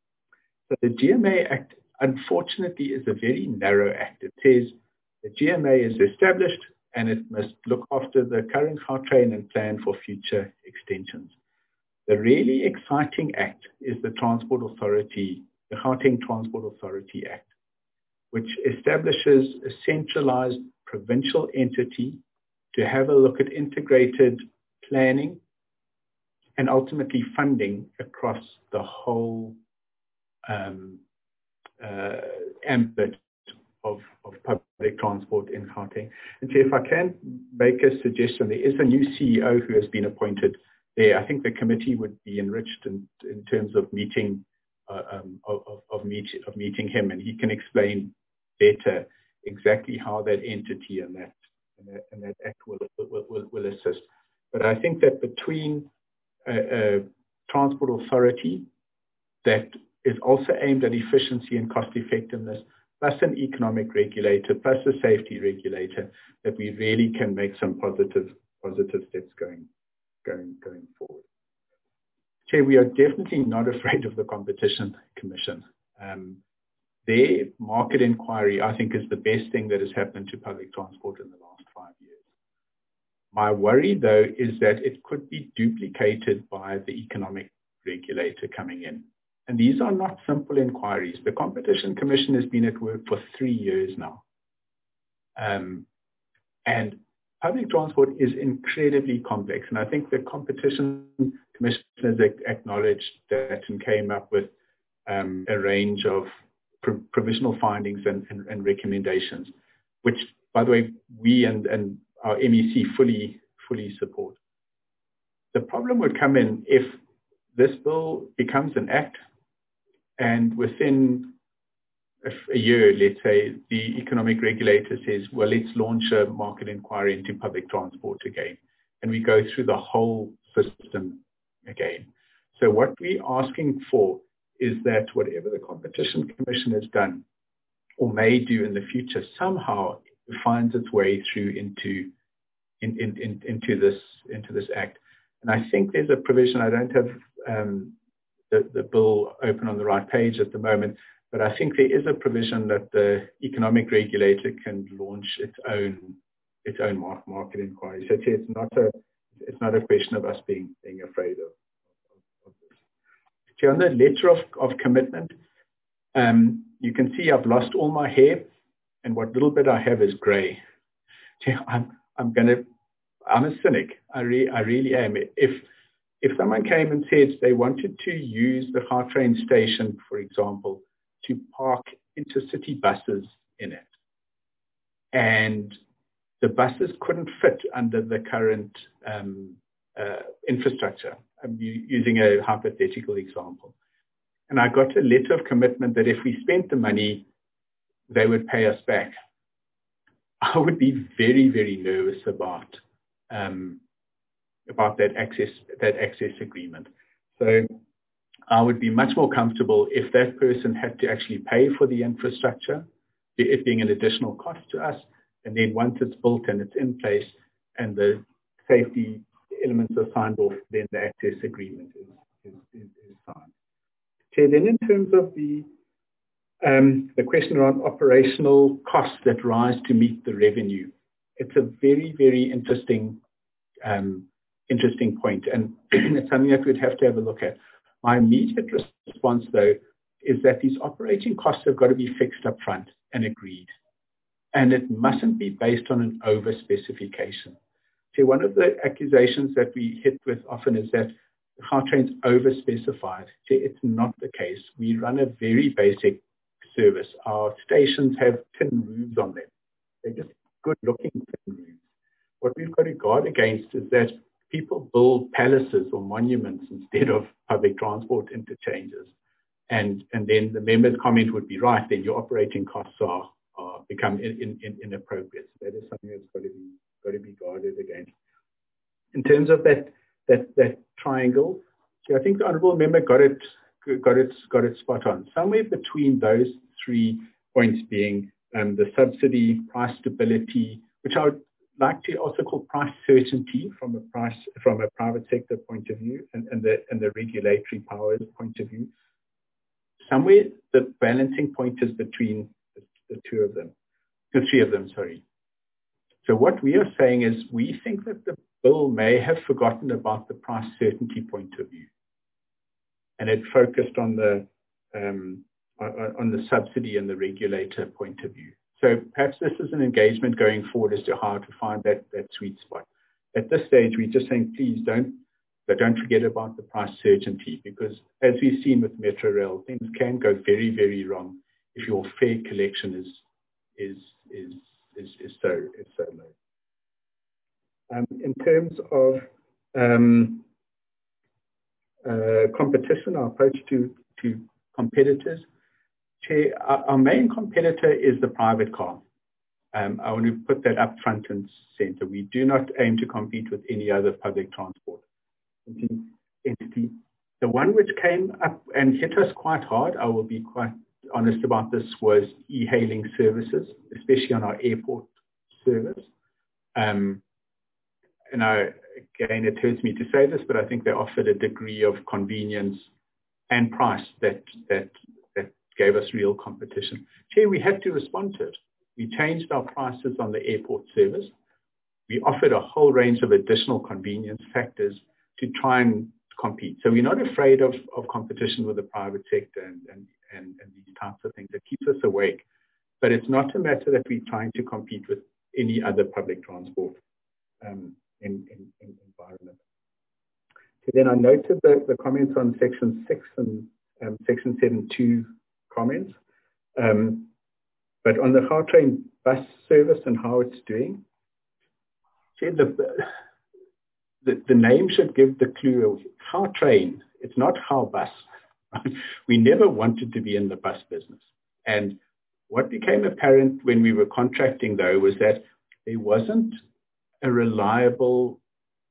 So the G M A Act, unfortunately, is a very narrow act. It says the G M A is established and it must look after the current Gautrain and plan for future extensions. The really exciting act is the Transport Authority, the Gauteng Transport Authority Act, which establishes a centralized provincial entity to have a look at integrated planning and ultimately funding across the whole um, uh, ambit of, of public transport in Gauteng. And so if I can make a suggestion, there is a new C E O who has been appointed there. I think the committee would be enriched in, in terms of meeting uh, um, of, of, meet, of meeting him, and he can explain better exactly how that entity and that and that, and that act will, will, will, will assist. But I think that between a, a transport authority that is also aimed at efficiency and cost effectiveness, plus an economic regulator, plus a safety regulator, that we really can make some positive positive steps going going going forward. Chair, we are definitely not afraid of the Competition Commission. Um, their market inquiry, I think, is the best thing that has happened to public transport in the last five years. My worry, though, is that it could be duplicated by the economic regulator coming in. And these are not simple inquiries. The Competition Commission has been at work for three years now. Um, and public transport is incredibly complex. And I think the Competition Commission has acknowledged that and came up with um, a range of pro- provisional findings and, and, and recommendations, which, by the way, we and, and our M E C fully, fully support. The problem would come in if this bill becomes an act and within a, a year, let's say, the economic regulator says, well, let's launch a market inquiry into public transport again. And we go through the whole system again. So what we're asking for is that whatever the Competition Commission has done or may do in the future, somehow it finds its way through into, in, in, in, into, this, into this act. And I think there's a provision, I don't have um, the, the bill open on the right page at the moment, but I think there is a provision that the economic regulator can launch its own its own market inquiry. So it's not a it's not a question of us being being afraid of, of, of this. So on the letter of, of commitment, um, you can see I've lost all my hair, and what little bit I have is grey. So I'm I'm gonna I'm a cynic. I re, I really am. If if someone came and said they wanted to use the Gautrain station, for example, to park intercity buses in it, and the buses couldn't fit under the current um, uh, infrastructure. I'm using a hypothetical example. And I got a letter of commitment that if we spent the money, they would pay us back. I would be very, very nervous about um, about that access that access agreement. So I would be much more comfortable if that person had to actually pay for the infrastructure, it being an additional cost to us. And then once it's built and it's in place and the safety elements are signed off, then the access agreement is, is, is, is signed. So then in terms of the, um, the question around operational costs that rise to meet the revenue, it's a very, very interesting, um, interesting point. And it's something that we'd have to have a look at. My immediate response, though, is that these operating costs have got to be fixed up front and agreed. And it mustn't be based on an over-specification. So one of the accusations that we hit with often is that Gautrain's over-specified. So it's not the case. We run a very basic service. Our stations have tin roofs on them. They're just good-looking tin roofs. What we've got to guard against is that people build palaces or monuments instead of public transport interchanges. And, and then the member's comment would be right, then your operating costs are Uh, become in, in, inappropriate. So that is something that's got to be got to be guarded against. In terms of that that that triangle, so I think the honourable member got it got it got it spot on. Somewhere between those three points being um, the subsidy, price stability, which I would like to also call price certainty from a price from a private sector point of view, and, and the and the regulatory powers point of view. Somewhere the balancing point is between the two of them, the three of them, sorry. So what we are saying is we think that the bill may have forgotten about the price certainty point of view. and it focused on the um, on, on the subsidy and the regulator point of view. So perhaps this is an engagement going forward as to how to find that, that sweet spot. At this stage, we're just saying, please don't, but don't forget about the price certainty, because as we've seen with Metro Rail, things can go very, very wrong if your fare collection is is is is, is so is so low. Um, in terms of um, uh, competition, our approach to to competitors, Chair, our, our main competitor is the private car. Um, I want to put that up front and center. We do not aim to compete with any other public transport entity. The one which came up and hit us quite hard, I will be quite honest about this, was e-hailing services, especially on our airport service. Um, and I, again, it hurts me to say this, but I think they offered a degree of convenience and price that that that gave us real competition. Chair, we had to respond to it. We changed our prices on the airport service. We offered a whole range of additional convenience factors to try and compete. So we're not afraid of, of competition with the private sector and, and, and, and these types of things. It keeps us awake. But it's not a matter that we're trying to compete with any other public transport um, in, in, in environment. So then I noted the, the comments on section six and um, section seven two comments. Um, but on the Gautrain bus service and how it's doing, the, the, the name should give the clue of Gautrain. It's not Gaubus. We never wanted to be in the bus business. And what became apparent when we were contracting, though, was that there wasn't a reliable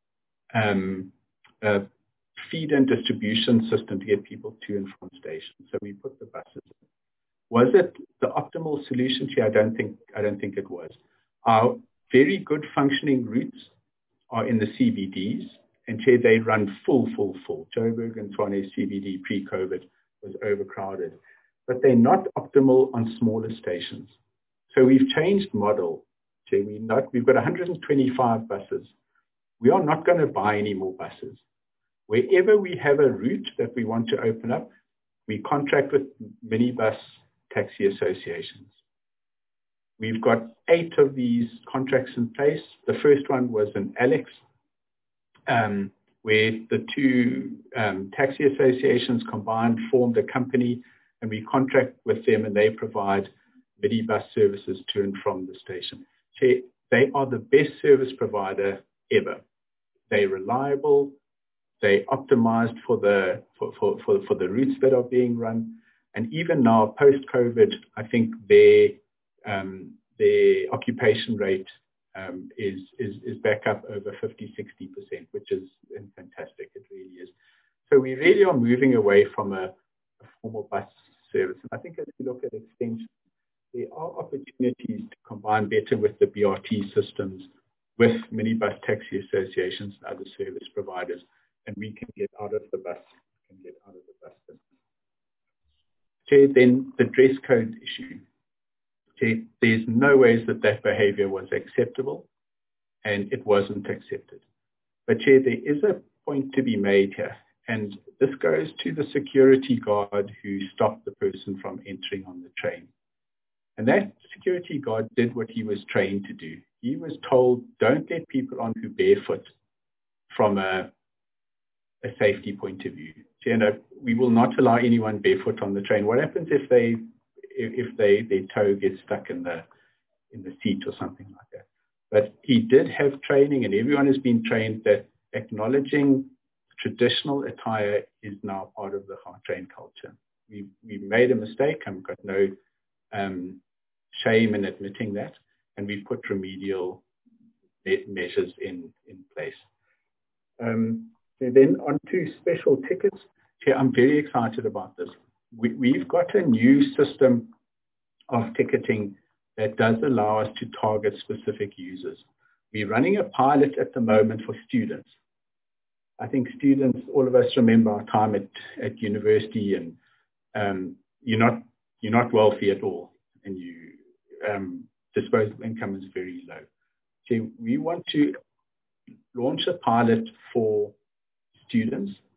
um, uh, feed and distribution system to get people to and from stations. So we put the buses in. Was it the optimal solution? I don't think I don't think it was. Our very good functioning routes are in the C B Ds, and here they run full, full, full. Joburg and Tshwane C B D pre-COVID was overcrowded, but they're not optimal on smaller stations. So we've changed model. So we not, we've got one hundred twenty-five buses. We are not going to buy any more buses. Wherever we have a route that we want to open up, we contract with minibus taxi associations. We've got eight of these contracts in place. The first one was in Alex, um, where the two um, taxi associations combined formed a company, and we contract with them, and they provide minibus services to and from the station. So they are the best service provider ever. They're reliable. They optimized for the for, for, for, for the routes that are being run. And even now, post-COVID, I think their um, their occupation rate um, is, is is back up over fifty, sixty percent, which is fantastic. It really is. So we really are moving away from a, a formal bus service. And I think as we look at extension, there are opportunities to combine better with the B R T systems, with minibus taxi associations and other service providers, and we can get out of the bus, can get out of the bus business. Okay, then the dress code issue. Okay, there's no ways that that behavior was acceptable, and it wasn't accepted. But Chair, there is a point to be made here, and this goes to the security guard who stopped the person from entering on the train. And that security guard did what he was trained to do. He was told, don't let people on who barefoot from a, a safety point of view. So, you know, we will not allow anyone barefoot on the train. What happens if they, if they, their toe gets stuck in the, in the seat or something like that? But he did have training, and everyone has been trained that acknowledging traditional attire is now part of the Gautrain culture. We we made a mistake, and we've got no um, shame in admitting that, and we put remedial measures in, in place. Um, so then on to special tickets. Here, I'm very excited about this. We, we've got a new system of ticketing that does allow us to target specific users. We're running a pilot at the moment for students. I think students, all of us remember our time at, at university, and um, you're not you're not wealthy at all, and you um, disposable income is very low. So we want to launch a pilot for students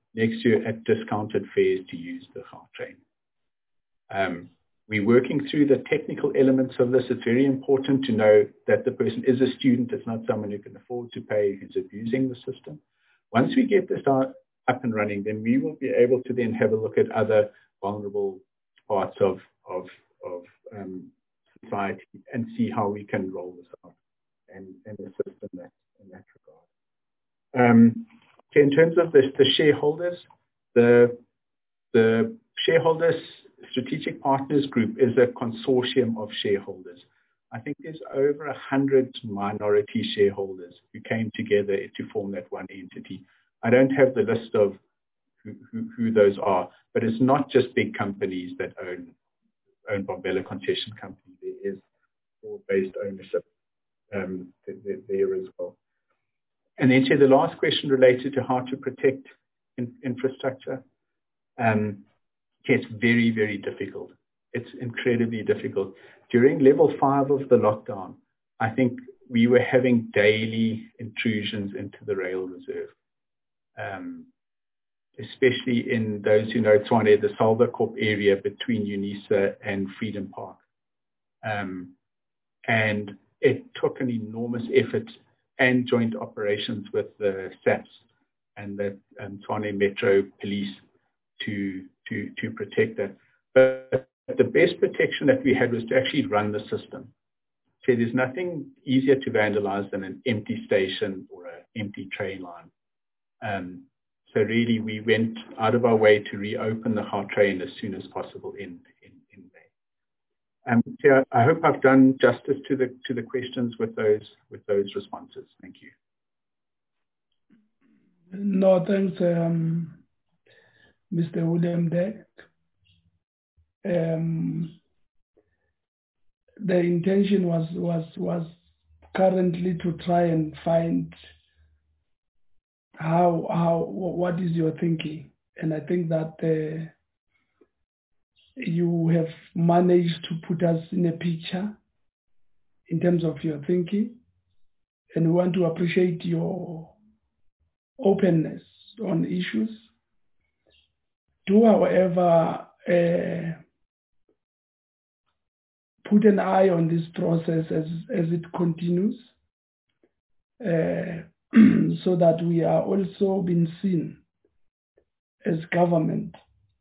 next year at discounted fares to use the Gautrain. Um, we're working through the technical elements of this. It's very important to know that the person is a student. It's not someone who can afford to pay, who's abusing the system. Once we get this up and running, then we will be able to then have a look at other vulnerable parts of, of, of um, society and see how we can roll this out and, and assist in that, in that regard. Um, okay, in terms of the, the shareholders, the, the shareholders Strategic Partners Group is a consortium of shareholders. I think there's over a hundred minority shareholders who came together to form that one entity. I don't have the list of who, who, who those are, but it's not just big companies that own own Bombela Concession Company. There is broad-based ownership um, there as well. And then to the last question related to how to protect in, infrastructure. Um, it's very, very difficult. It's incredibly difficult. During level five of the lockdown, I think we were having daily intrusions into the rail reserve, um, especially in those who know Tshwane, the Salvacorp area between UNISA and Freedom Park. Um, and it took an enormous effort and joint operations with the S A Ps and the um, Tshwane Metro Police to, to, to protect that. But the best protection that we had was to actually run the system. So there's nothing easier to vandalize than an empty station or an empty train line. Um, so really we went out of our way to reopen the Gautrain as soon as possible in, in, in May. Um, so I hope I've done justice to the, to the questions with those, with those responses. Thank you. No, thanks, um, Mister William Deck. Um, the intention was was was currently to try and find how how what is your thinking, and I think that uh, you have managed to put us in a picture in terms of your thinking, and we want to appreciate your openness on issues. Do, however, uh, put an eye on this process as, as it continues, uh, so that we are also being seen as government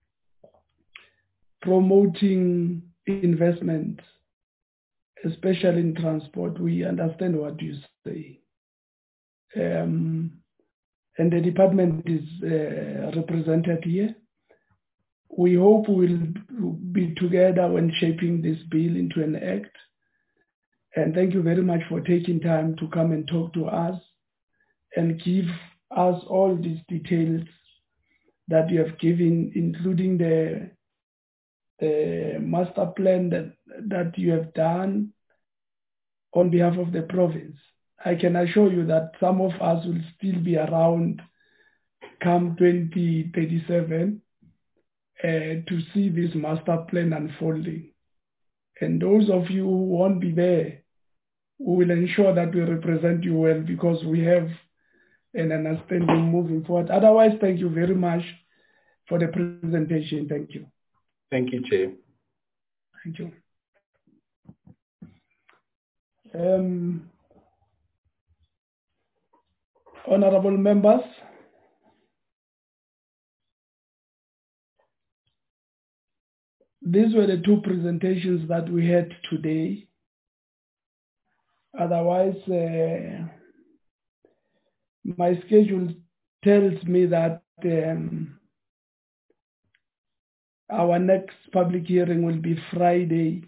promoting investment, especially in transport. We understand what you say. Um, and the department is uh, represented here. We hope we'll be together when shaping this bill into an act. And thank you very much for taking time to come and talk to us and give us all these details that you have given, including the, the master plan that, that you have done on behalf of the province. I can assure you that some of us will still be around come twenty thirty-seven Uh, to see this master plan unfolding. And those of you who won't be there, we will ensure that we represent you well because we have an understanding moving forward. Otherwise, thank you very much for the presentation. Thank you. Thank you, Chair. Thank you. Um, honorable members, these were the two presentations that we had today. Otherwise, uh, my schedule tells me that um, our next public hearing will be Friday,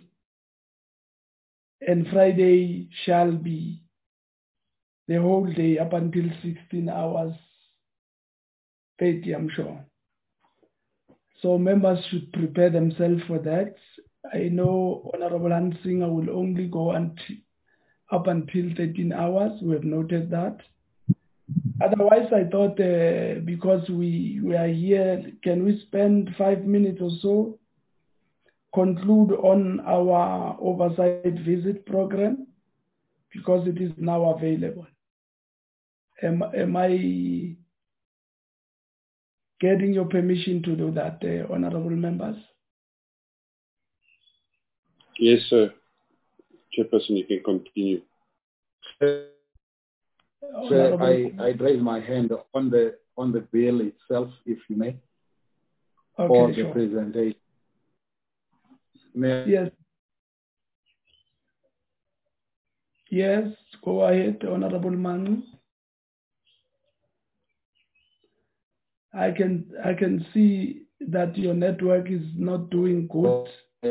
and Friday shall be the whole day up until sixteen hours thirty, I'm sure. So members should prepare themselves for that. I know Honorable Hansinger will only go until, up until thirteen hours. We have noted that. Otherwise, I thought uh, because we, we are here, can we spend five minutes or so, conclude on our oversight visit program, because it is now available. Am, am I... getting your permission to do that, uh, honorable members. Yes, sir. Chairperson, you can continue. So I, I raise my hand on the on the bill itself, if you may, okay, for the sure. presentation. May yes. Yes, go ahead, Honorable Manu. I can I can see that your network is not doing good.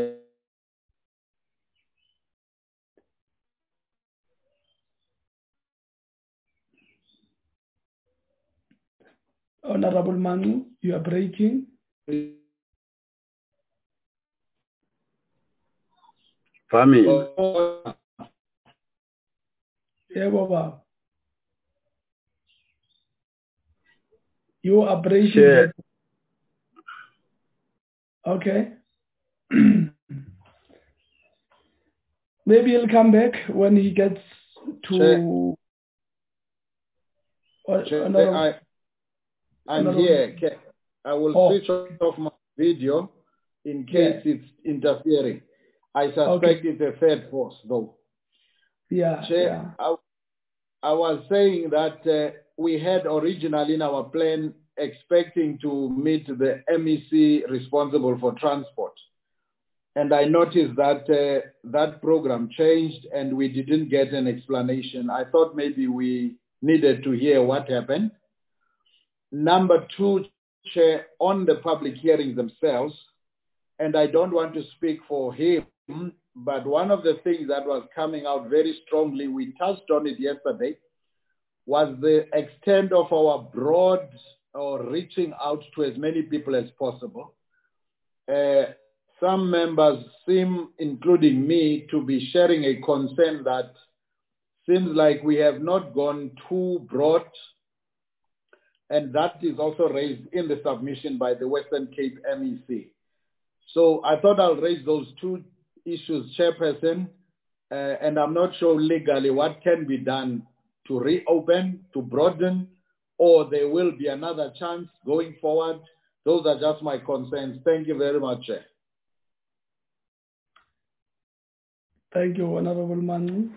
Honorable Manu, you are breaking. Fami. Yeah, Baba. You are breaking. Chair. Okay. Maybe he'll come back when he gets to. Chair, Chair, I, I'm Honorable. Here. I will oh. switch off my video in case yeah. it's interfering. I suspect okay. it's a third force, though. Yeah. Chair, yeah. I, I was saying that uh, we had originally in our plan expecting to meet the M E C responsible for transport. And I noticed that uh, that program changed and we didn't get an explanation. I thought maybe we needed to hear what happened. Number two, Chair, on the public hearings themselves, and I don't want to speak for him, but one of the things that was coming out very strongly, we touched on it yesterday, was the extent of our broad or reaching out to as many people as possible. Uh, some members seem, including me, to be sharing a concern that seems like we have not gone too broad, and that is also raised in the submission by the Western Cape M E C. So I thought I'll raise those two issues, Chairperson, uh, and I'm not sure legally what can be done to reopen, to broaden, or there will be another chance going forward. Those are just my concerns. Thank you very much, Chair. Thank you, Honorable Manu.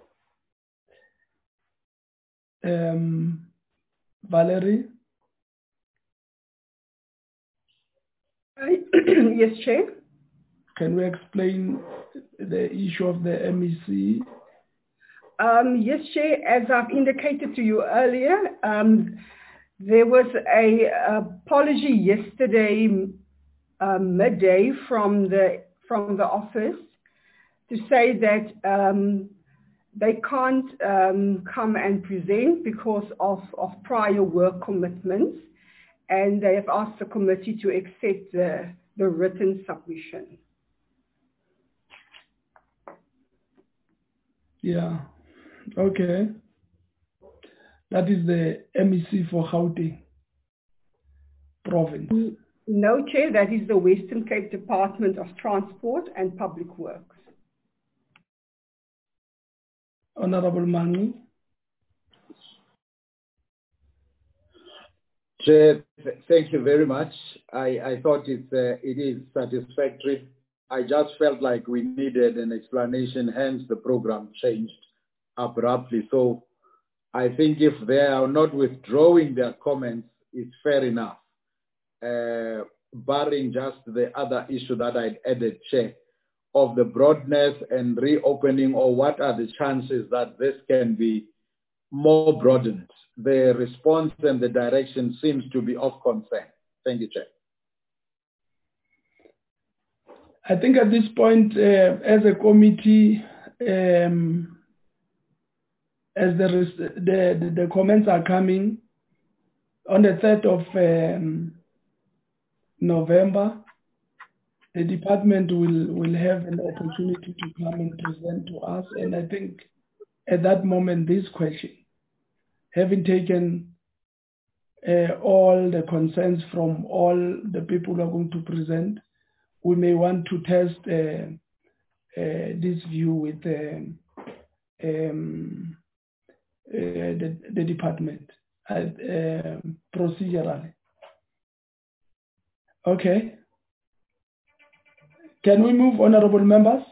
Um, Valerie? Yes, Chair. Can we explain the issue of the M E C? Um, yes, Chair. As I've indicated to you earlier, um, there was a apology yesterday uh, midday from the from the office to say that um, they can't um, come and present because of, of prior work commitments, and they have asked the committee to accept the, the written submission. Yeah, okay. That is the M E C for Gauteng province. No, Chair, that is the Western Cape Department of Transport and Public Works. Honorable Manu. Chair, thank you very much. I, I thought it, uh, it is satisfactory. I just felt like we needed an explanation, hence the program changed abruptly. So I think if they are not withdrawing their comments, it's fair enough. Uh, barring just the other issue that I'd added, Chair, of the broadness and reopening, or what are the chances that this can be more broadened? The response and the direction seems to be of concern. Thank you, Chair. I think at this point, uh, as a committee, um, as the, the, the comments are coming, on the third of um, November, the department will, will have an opportunity to come and present to us. And I think at that moment, this question, having taken uh, all the concerns from all the people who are going to present, we may want to test uh, uh, this view with um, um, uh, the, the department uh, uh, procedurally. Okay. Can we move, honorable members?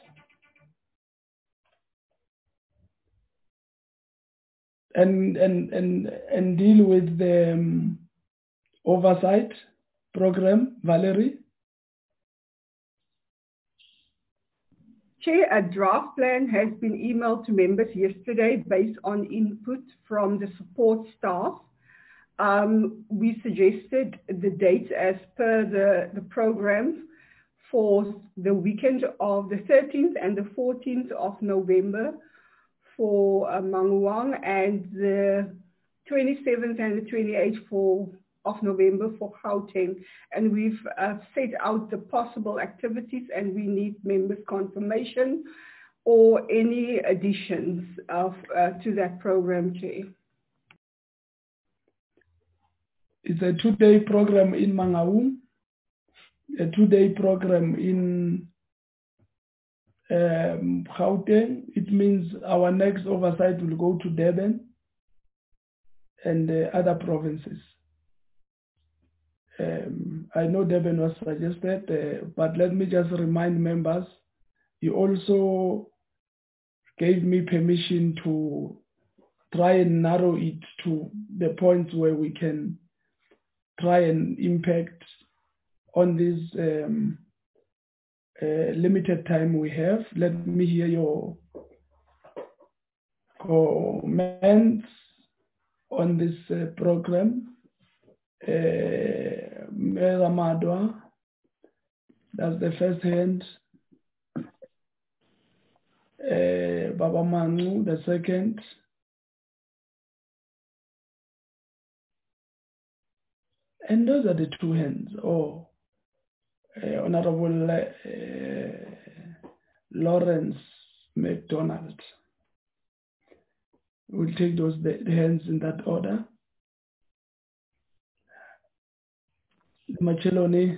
And and and and deal with the um, oversight program, Valerie. Chair, a draft plan has been emailed to members yesterday based on input from the support staff. Um, we suggested the dates as per the, the program for the weekend of the thirteenth and the fourteenth of November for uh, Manguang, and the twenty-seventh and the twenty-eighth for, of November for Gauteng. And we've uh, set out the possible activities, and we need members' confirmation or any additions of, uh, to that program, Chair. It's a two-day program in Mangaung, a two-day program in um, Gauteng. It means our next oversight will go to Durban and uh, other provinces. Um, I know Durban was suggested, uh, but let me just remind members, you also gave me permission to try and narrow it to the points where we can try and impact on this um, uh, limited time we have. Let me hear your comments on this uh, program. Uh, Mera Madwa, that's the first hand. Uh, Baba Manu, the second. And those are the two hands. Oh, uh, Honorable uh, Lawrence McDonald. We'll take those the, the hands in that order. Macheloni.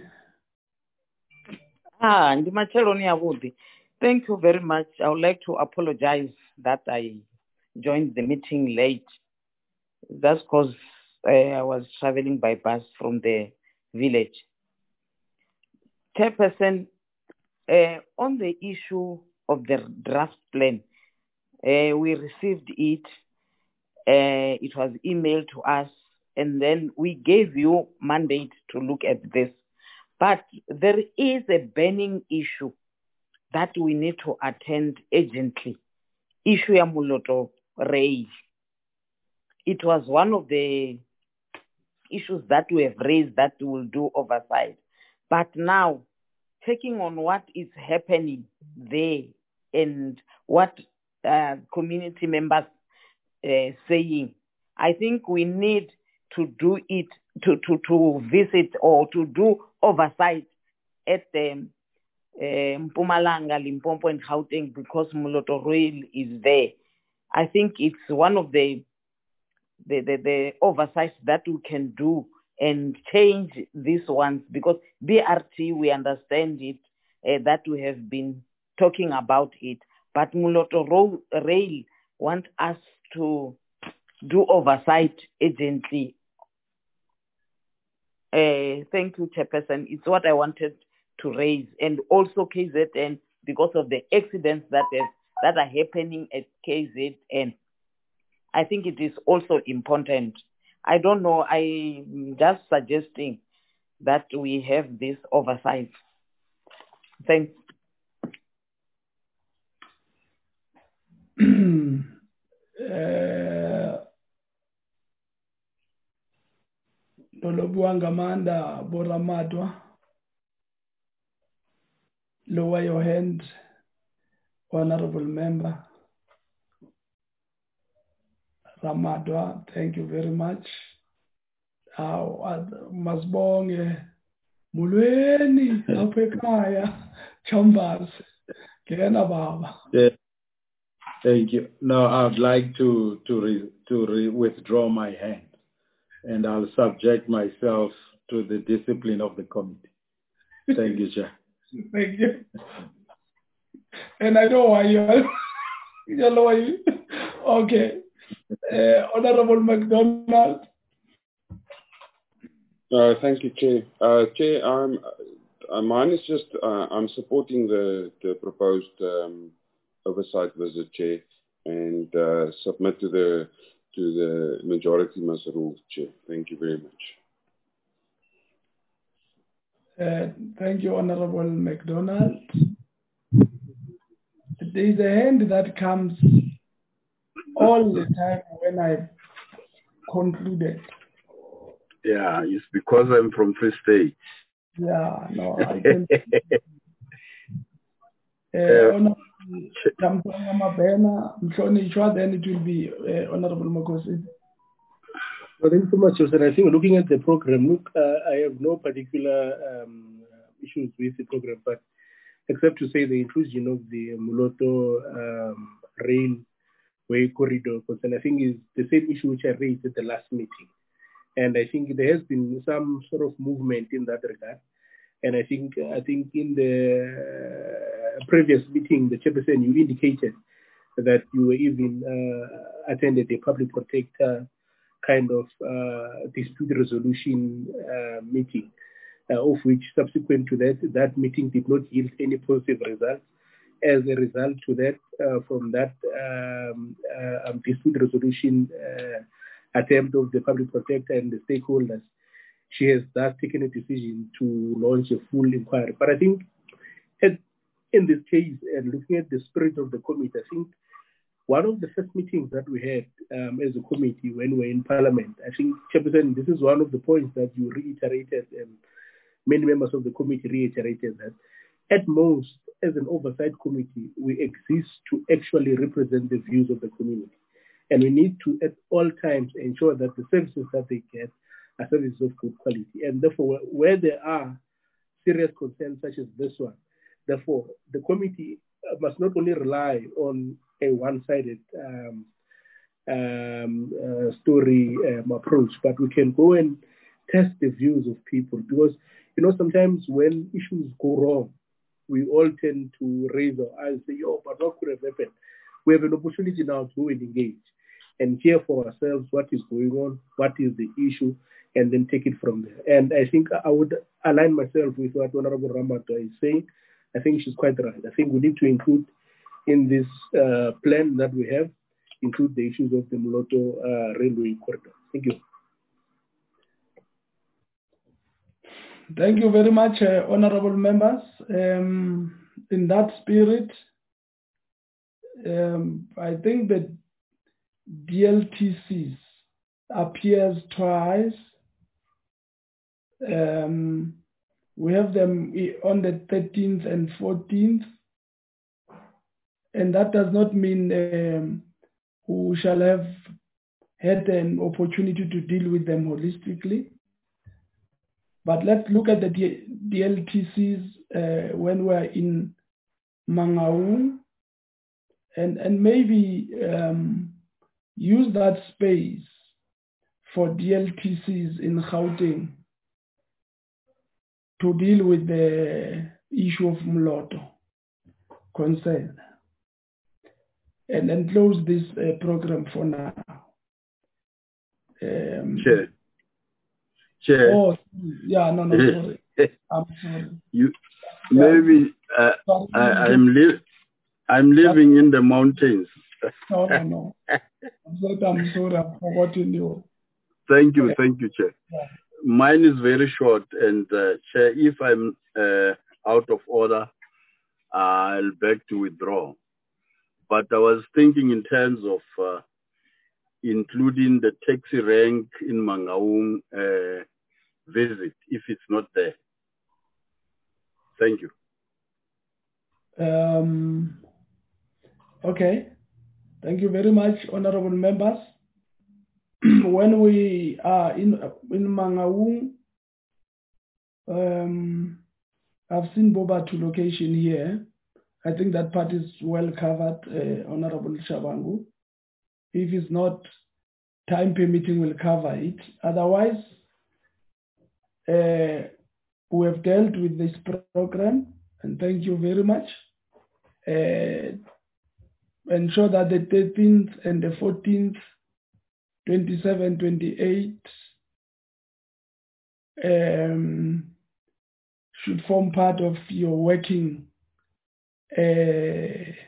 Ah, and Macheloni Awudi. Thank you very much. I would like to apologize that I joined the meeting late. That's because uh, I was traveling by bus from the village. Chairperson, uh, on the issue of the draft plan, uh, we received it. Uh, it was emailed to us, and then we gave you mandate to look at this. But there is a burning issue that we need to attend urgently. Issue ya Moloto Rail. It was one of the issues that we have raised that we will do oversight. But now, taking on what is happening there and what uh, community members uh, saying, I think we need to do it, to, to, to visit or to do oversight at the uh, Mpumalanga, Limpopo and Gauteng, because Moloto Rail is there. I think it's one of the The, the, the oversight that we can do and change these ones, because B R T, we understand it, uh, that we have been talking about it, but Moloto Rail want us to do oversight urgently. Uh, thank you, Chairperson. It's what I wanted to raise. And also K Z N, because of the accidents that, is, that are happening at K Z N. I think it is also important. I don't know, I'm just suggesting that we have this oversight. Thanks. Nolobuanga Manda Boramadwa. Lower your hand, honorable member. Ramadwa, thank you very much. Masbonge Mulweni Apekaya Chambers. Kena Baba. Thank you. No, I'd like to to re, to re, withdraw my hand, and I'll subject myself to the discipline of the committee. Thank you, Chair. Thank you. And I know why you're, you're okay. Uh, Honorable McDonald. Uh, thank you, Chair. Uh, Chair, I'm, uh, mine is just, uh, I'm supporting the, the proposed um, oversight visit, Chair, and uh, submit to the to the majority must rule, Chair. Thank you very much. Uh, thank you, Honorable McDonald. There is a hand that comes all the time when I've concluded. Yeah, it's because I'm from Free State. Yeah, no, I can. uh, Uh, Honorable Tamtanga Mabena, Mhlonishwa, then it will be uh, Honorable Makosi. Well, thank you so much, Joseph. I think looking at the program, look, uh, I have no particular um, issues with the program, but except to say the inclusion of the Moloto um, railway corridor, and I think is the same issue which I raised at the last meeting. And I think there has been some sort of movement in that regard. And I think I think in the previous meeting, the chairperson, you indicated that you even uh, attended a public protector kind of uh, dispute resolution uh, meeting, uh, of which subsequent to that, that meeting did not yield any positive results. As a result to that, uh, from that um, uh, dispute resolution uh, attempt of the public protector and the stakeholders, she has thus taken a decision to launch a full inquiry. But I think at, in this case, and looking at the spirit of the committee, I think one of the first meetings that we had um, as a committee when we were in Parliament, I think, Chairperson, this is one of the points that you reiterated, and many members of the committee reiterated that at most, as an oversight committee, we exist to actually represent the views of the community. And we need to, at all times, ensure that the services that they get are services of good quality. And therefore, where there are serious concerns such as this one, therefore, the committee must not only rely on a one-sided um, um, uh, story um, approach, but we can go and test the views of people. Because, you know, sometimes when issues go wrong, we all tend to raise our eyes and say, oh, but what could have happened? We have an opportunity now to go and engage and hear for ourselves what is going on, what is the issue, and then take it from there. And I think I would align myself with what Honorable Ramatwa is saying. I think she's quite right. I think we need to include in this uh, plan that we have, include the issues of the Moloto uh, railway corridor. Thank you. Thank you very much, uh, honorable members. Um, in that spirit, um, I think that D L T Cs appears twice. Um, we have them on the thirteenth and fourteenth, and that does not mean um, we shall have had an opportunity to deal with them holistically. But let's look at the D L T Cs uh, when we're in Mangaung, and, and maybe um, use that space for D L T Cs in Gauteng to deal with the issue of Moloto concern. And then close this uh, program for now. Um, Chair. Chair. Oh, yeah, no, no, sorry. I'm sorry. You, maybe uh, I, I'm, li I'm living in the mountains. No, no, no. I'm sorry, I'm sorry, I've forgotten you. Thank you, thank you, Chair. Yeah. Mine is very short, and uh, Chair, if I'm uh, out of order, I'll beg to withdraw. But I was thinking in terms of uh, including the taxi rank in Mangaung uh, visit, if it's not there. Thank you. Um, okay. Thank you very much, honorable members. When we are in, in Mangaung, um, I've seen Bobatu location here. I think that part is well covered, uh, Honorable Shabangu. If it's not time permitting, we'll cover it. Otherwise, uh, we have dealt with this program, and thank you very much. Uh, ensure that the thirteenth and the fourteenth, twenty-seven, twenty-eight, um, should form part of your working uh,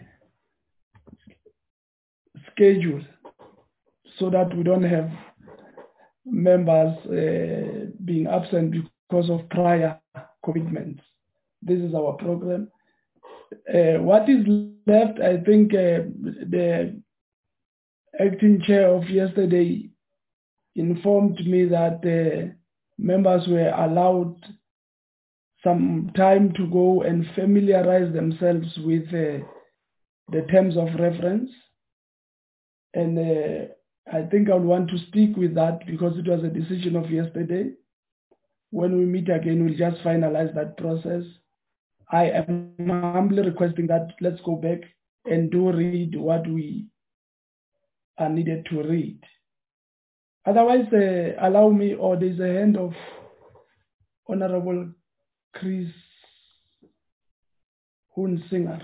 schedule, so that we don't have members uh, being absent because of prior commitments. This is our program. Uh, what is left, I think uh, the acting chair of yesterday informed me that uh, members were allowed some time to go and familiarize themselves with uh, the terms of reference. And uh, I think I would want to stick with that because it was a decision of yesterday. When we meet again, we'll just finalize that process. I am humbly requesting that let's go back and do read what we are needed to read. Otherwise, uh, allow me, or there's a hand of Honorable Chris Hunsinger.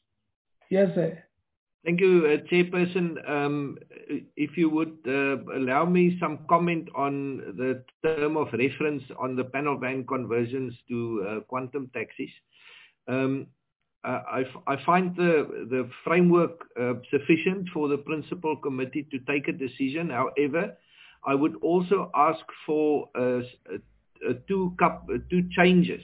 Yes, sir. Thank you, uh, Chairperson. Um, if you would uh, allow me some comment on the term of reference on the panel van conversions to uh, quantum taxis. Um, uh, I, I find the, the framework uh, sufficient for the principal committee to take a decision. However, I would also ask for uh, uh, two, cup, uh, two changes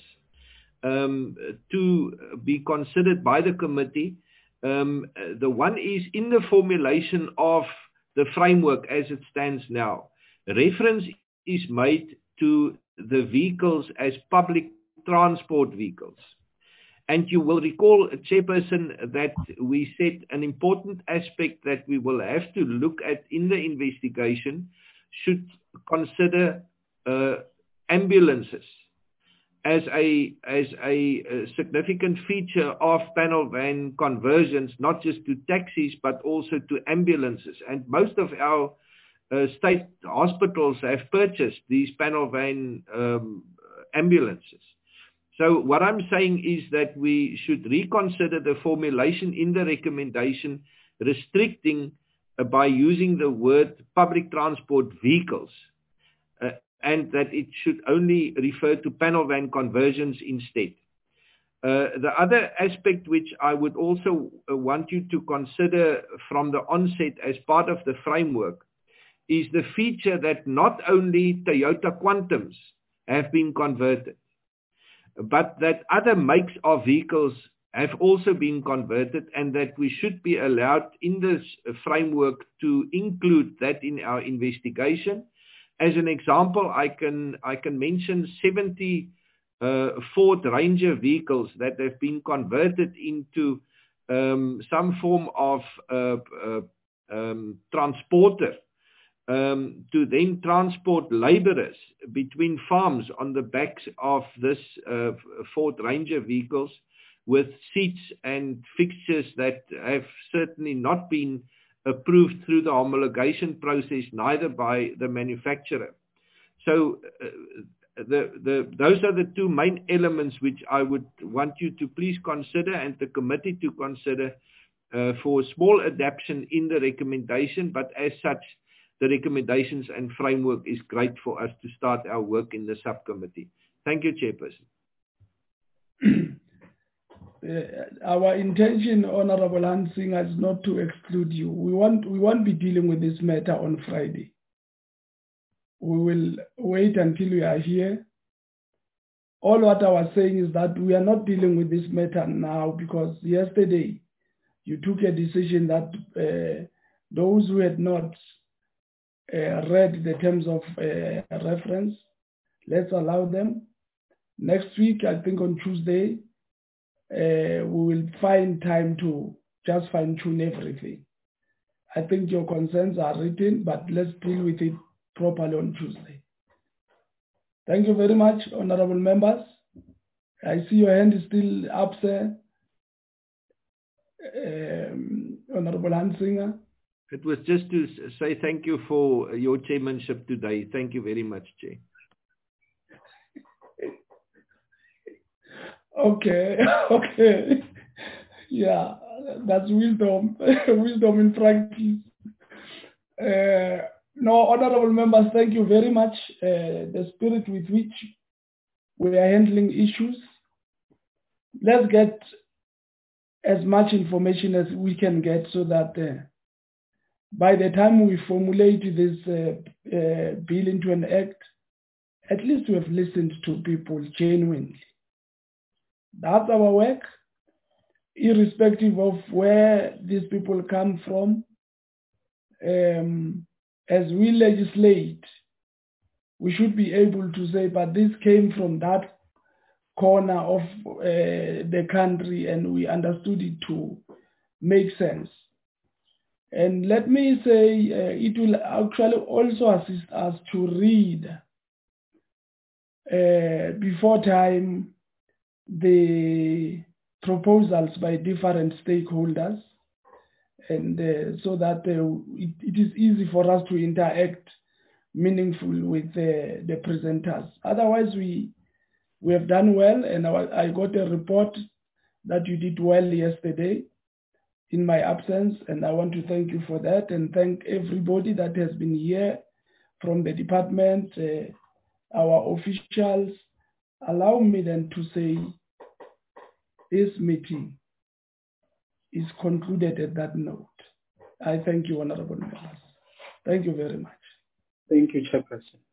um, to be considered by the committee. Um, the one is in the formulation of the framework as it stands now. Reference is made to the vehicles as public transport vehicles. And you will recall, Chairperson, that we said an important aspect that we will have to look at in the investigation should consider uh, ambulances as a as a, a significant feature of panel van conversions, not just to taxis, but also to ambulances. And most of our uh, state hospitals have purchased these panel van um, ambulances. So what I'm saying is that we should reconsider the formulation in the recommendation, restricting uh, by using the word public transport vehicles, uh, and that it should only refer to panel van conversions instead. Uh, the other aspect which I would also uh, want you to consider from the onset as part of the framework is the feature that not only Toyota Quantums have been converted, but that other makes of vehicles have also been converted, and that we should be allowed in this framework to include that in our investigation. As an example, I can I can mention seventy uh, Ford Ranger vehicles that have been converted into um, some form of uh, uh, um, transporter um, to then transport laborers between farms on the backs of this uh, Ford Ranger vehicles, with seats and fixtures that have certainly not been approved through the homologation process, neither by the manufacturer. So uh, the, the, those are the two main elements which I would want you to please consider and the committee to consider uh, for small adaptation in the recommendation, but as such, the recommendations and framework is great for us to start our work in the subcommittee. Thank you, Chairperson. Uh, our intention, Honorable Hunsinger, is not to exclude you. We want we won't be dealing with this matter on Friday. We will wait until we are here. All what I was saying is that we are not dealing with this matter now because yesterday you took a decision that uh, those who had not uh, read the terms of uh, reference, let's allow them. Next week, I think on Tuesday, Uh, we will find time to just fine-tune everything. I think your concerns are written, but let's deal with it properly on Tuesday. Thank you very much, honorable members. I see your hand is still up, sir. Um, Honorable Hunsinger. It was just to say thank you for your chairmanship today. Thank you very much, Chair. Okay, okay. Yeah, that's wisdom, wisdom in practice. Uh, No, honorable members, thank you very much. Uh, the spirit with which we are handling issues. Let's get as much information as we can get so that uh, by the time we formulate this uh, uh, bill into an act, at least we have listened to people genuinely. That's our work, irrespective of where these people come from. Um, as we legislate, we should be able to say, but this came from that corner of uh, the country and we understood it to make sense. And let me say, uh, it will actually also assist us to read uh, before time the proposals by different stakeholders, and uh, so that uh, it, it is easy for us to interact meaningfully with uh, the presenters. Otherwise, we we have done well, and I, I got a report that you did well yesterday in my absence, and I want to thank you for that, and thank everybody that has been here from the department, uh, our officials. Allow me then to say this meeting is concluded at that note. I thank you, honorable members. Thank you very much. Thank you, Chairperson.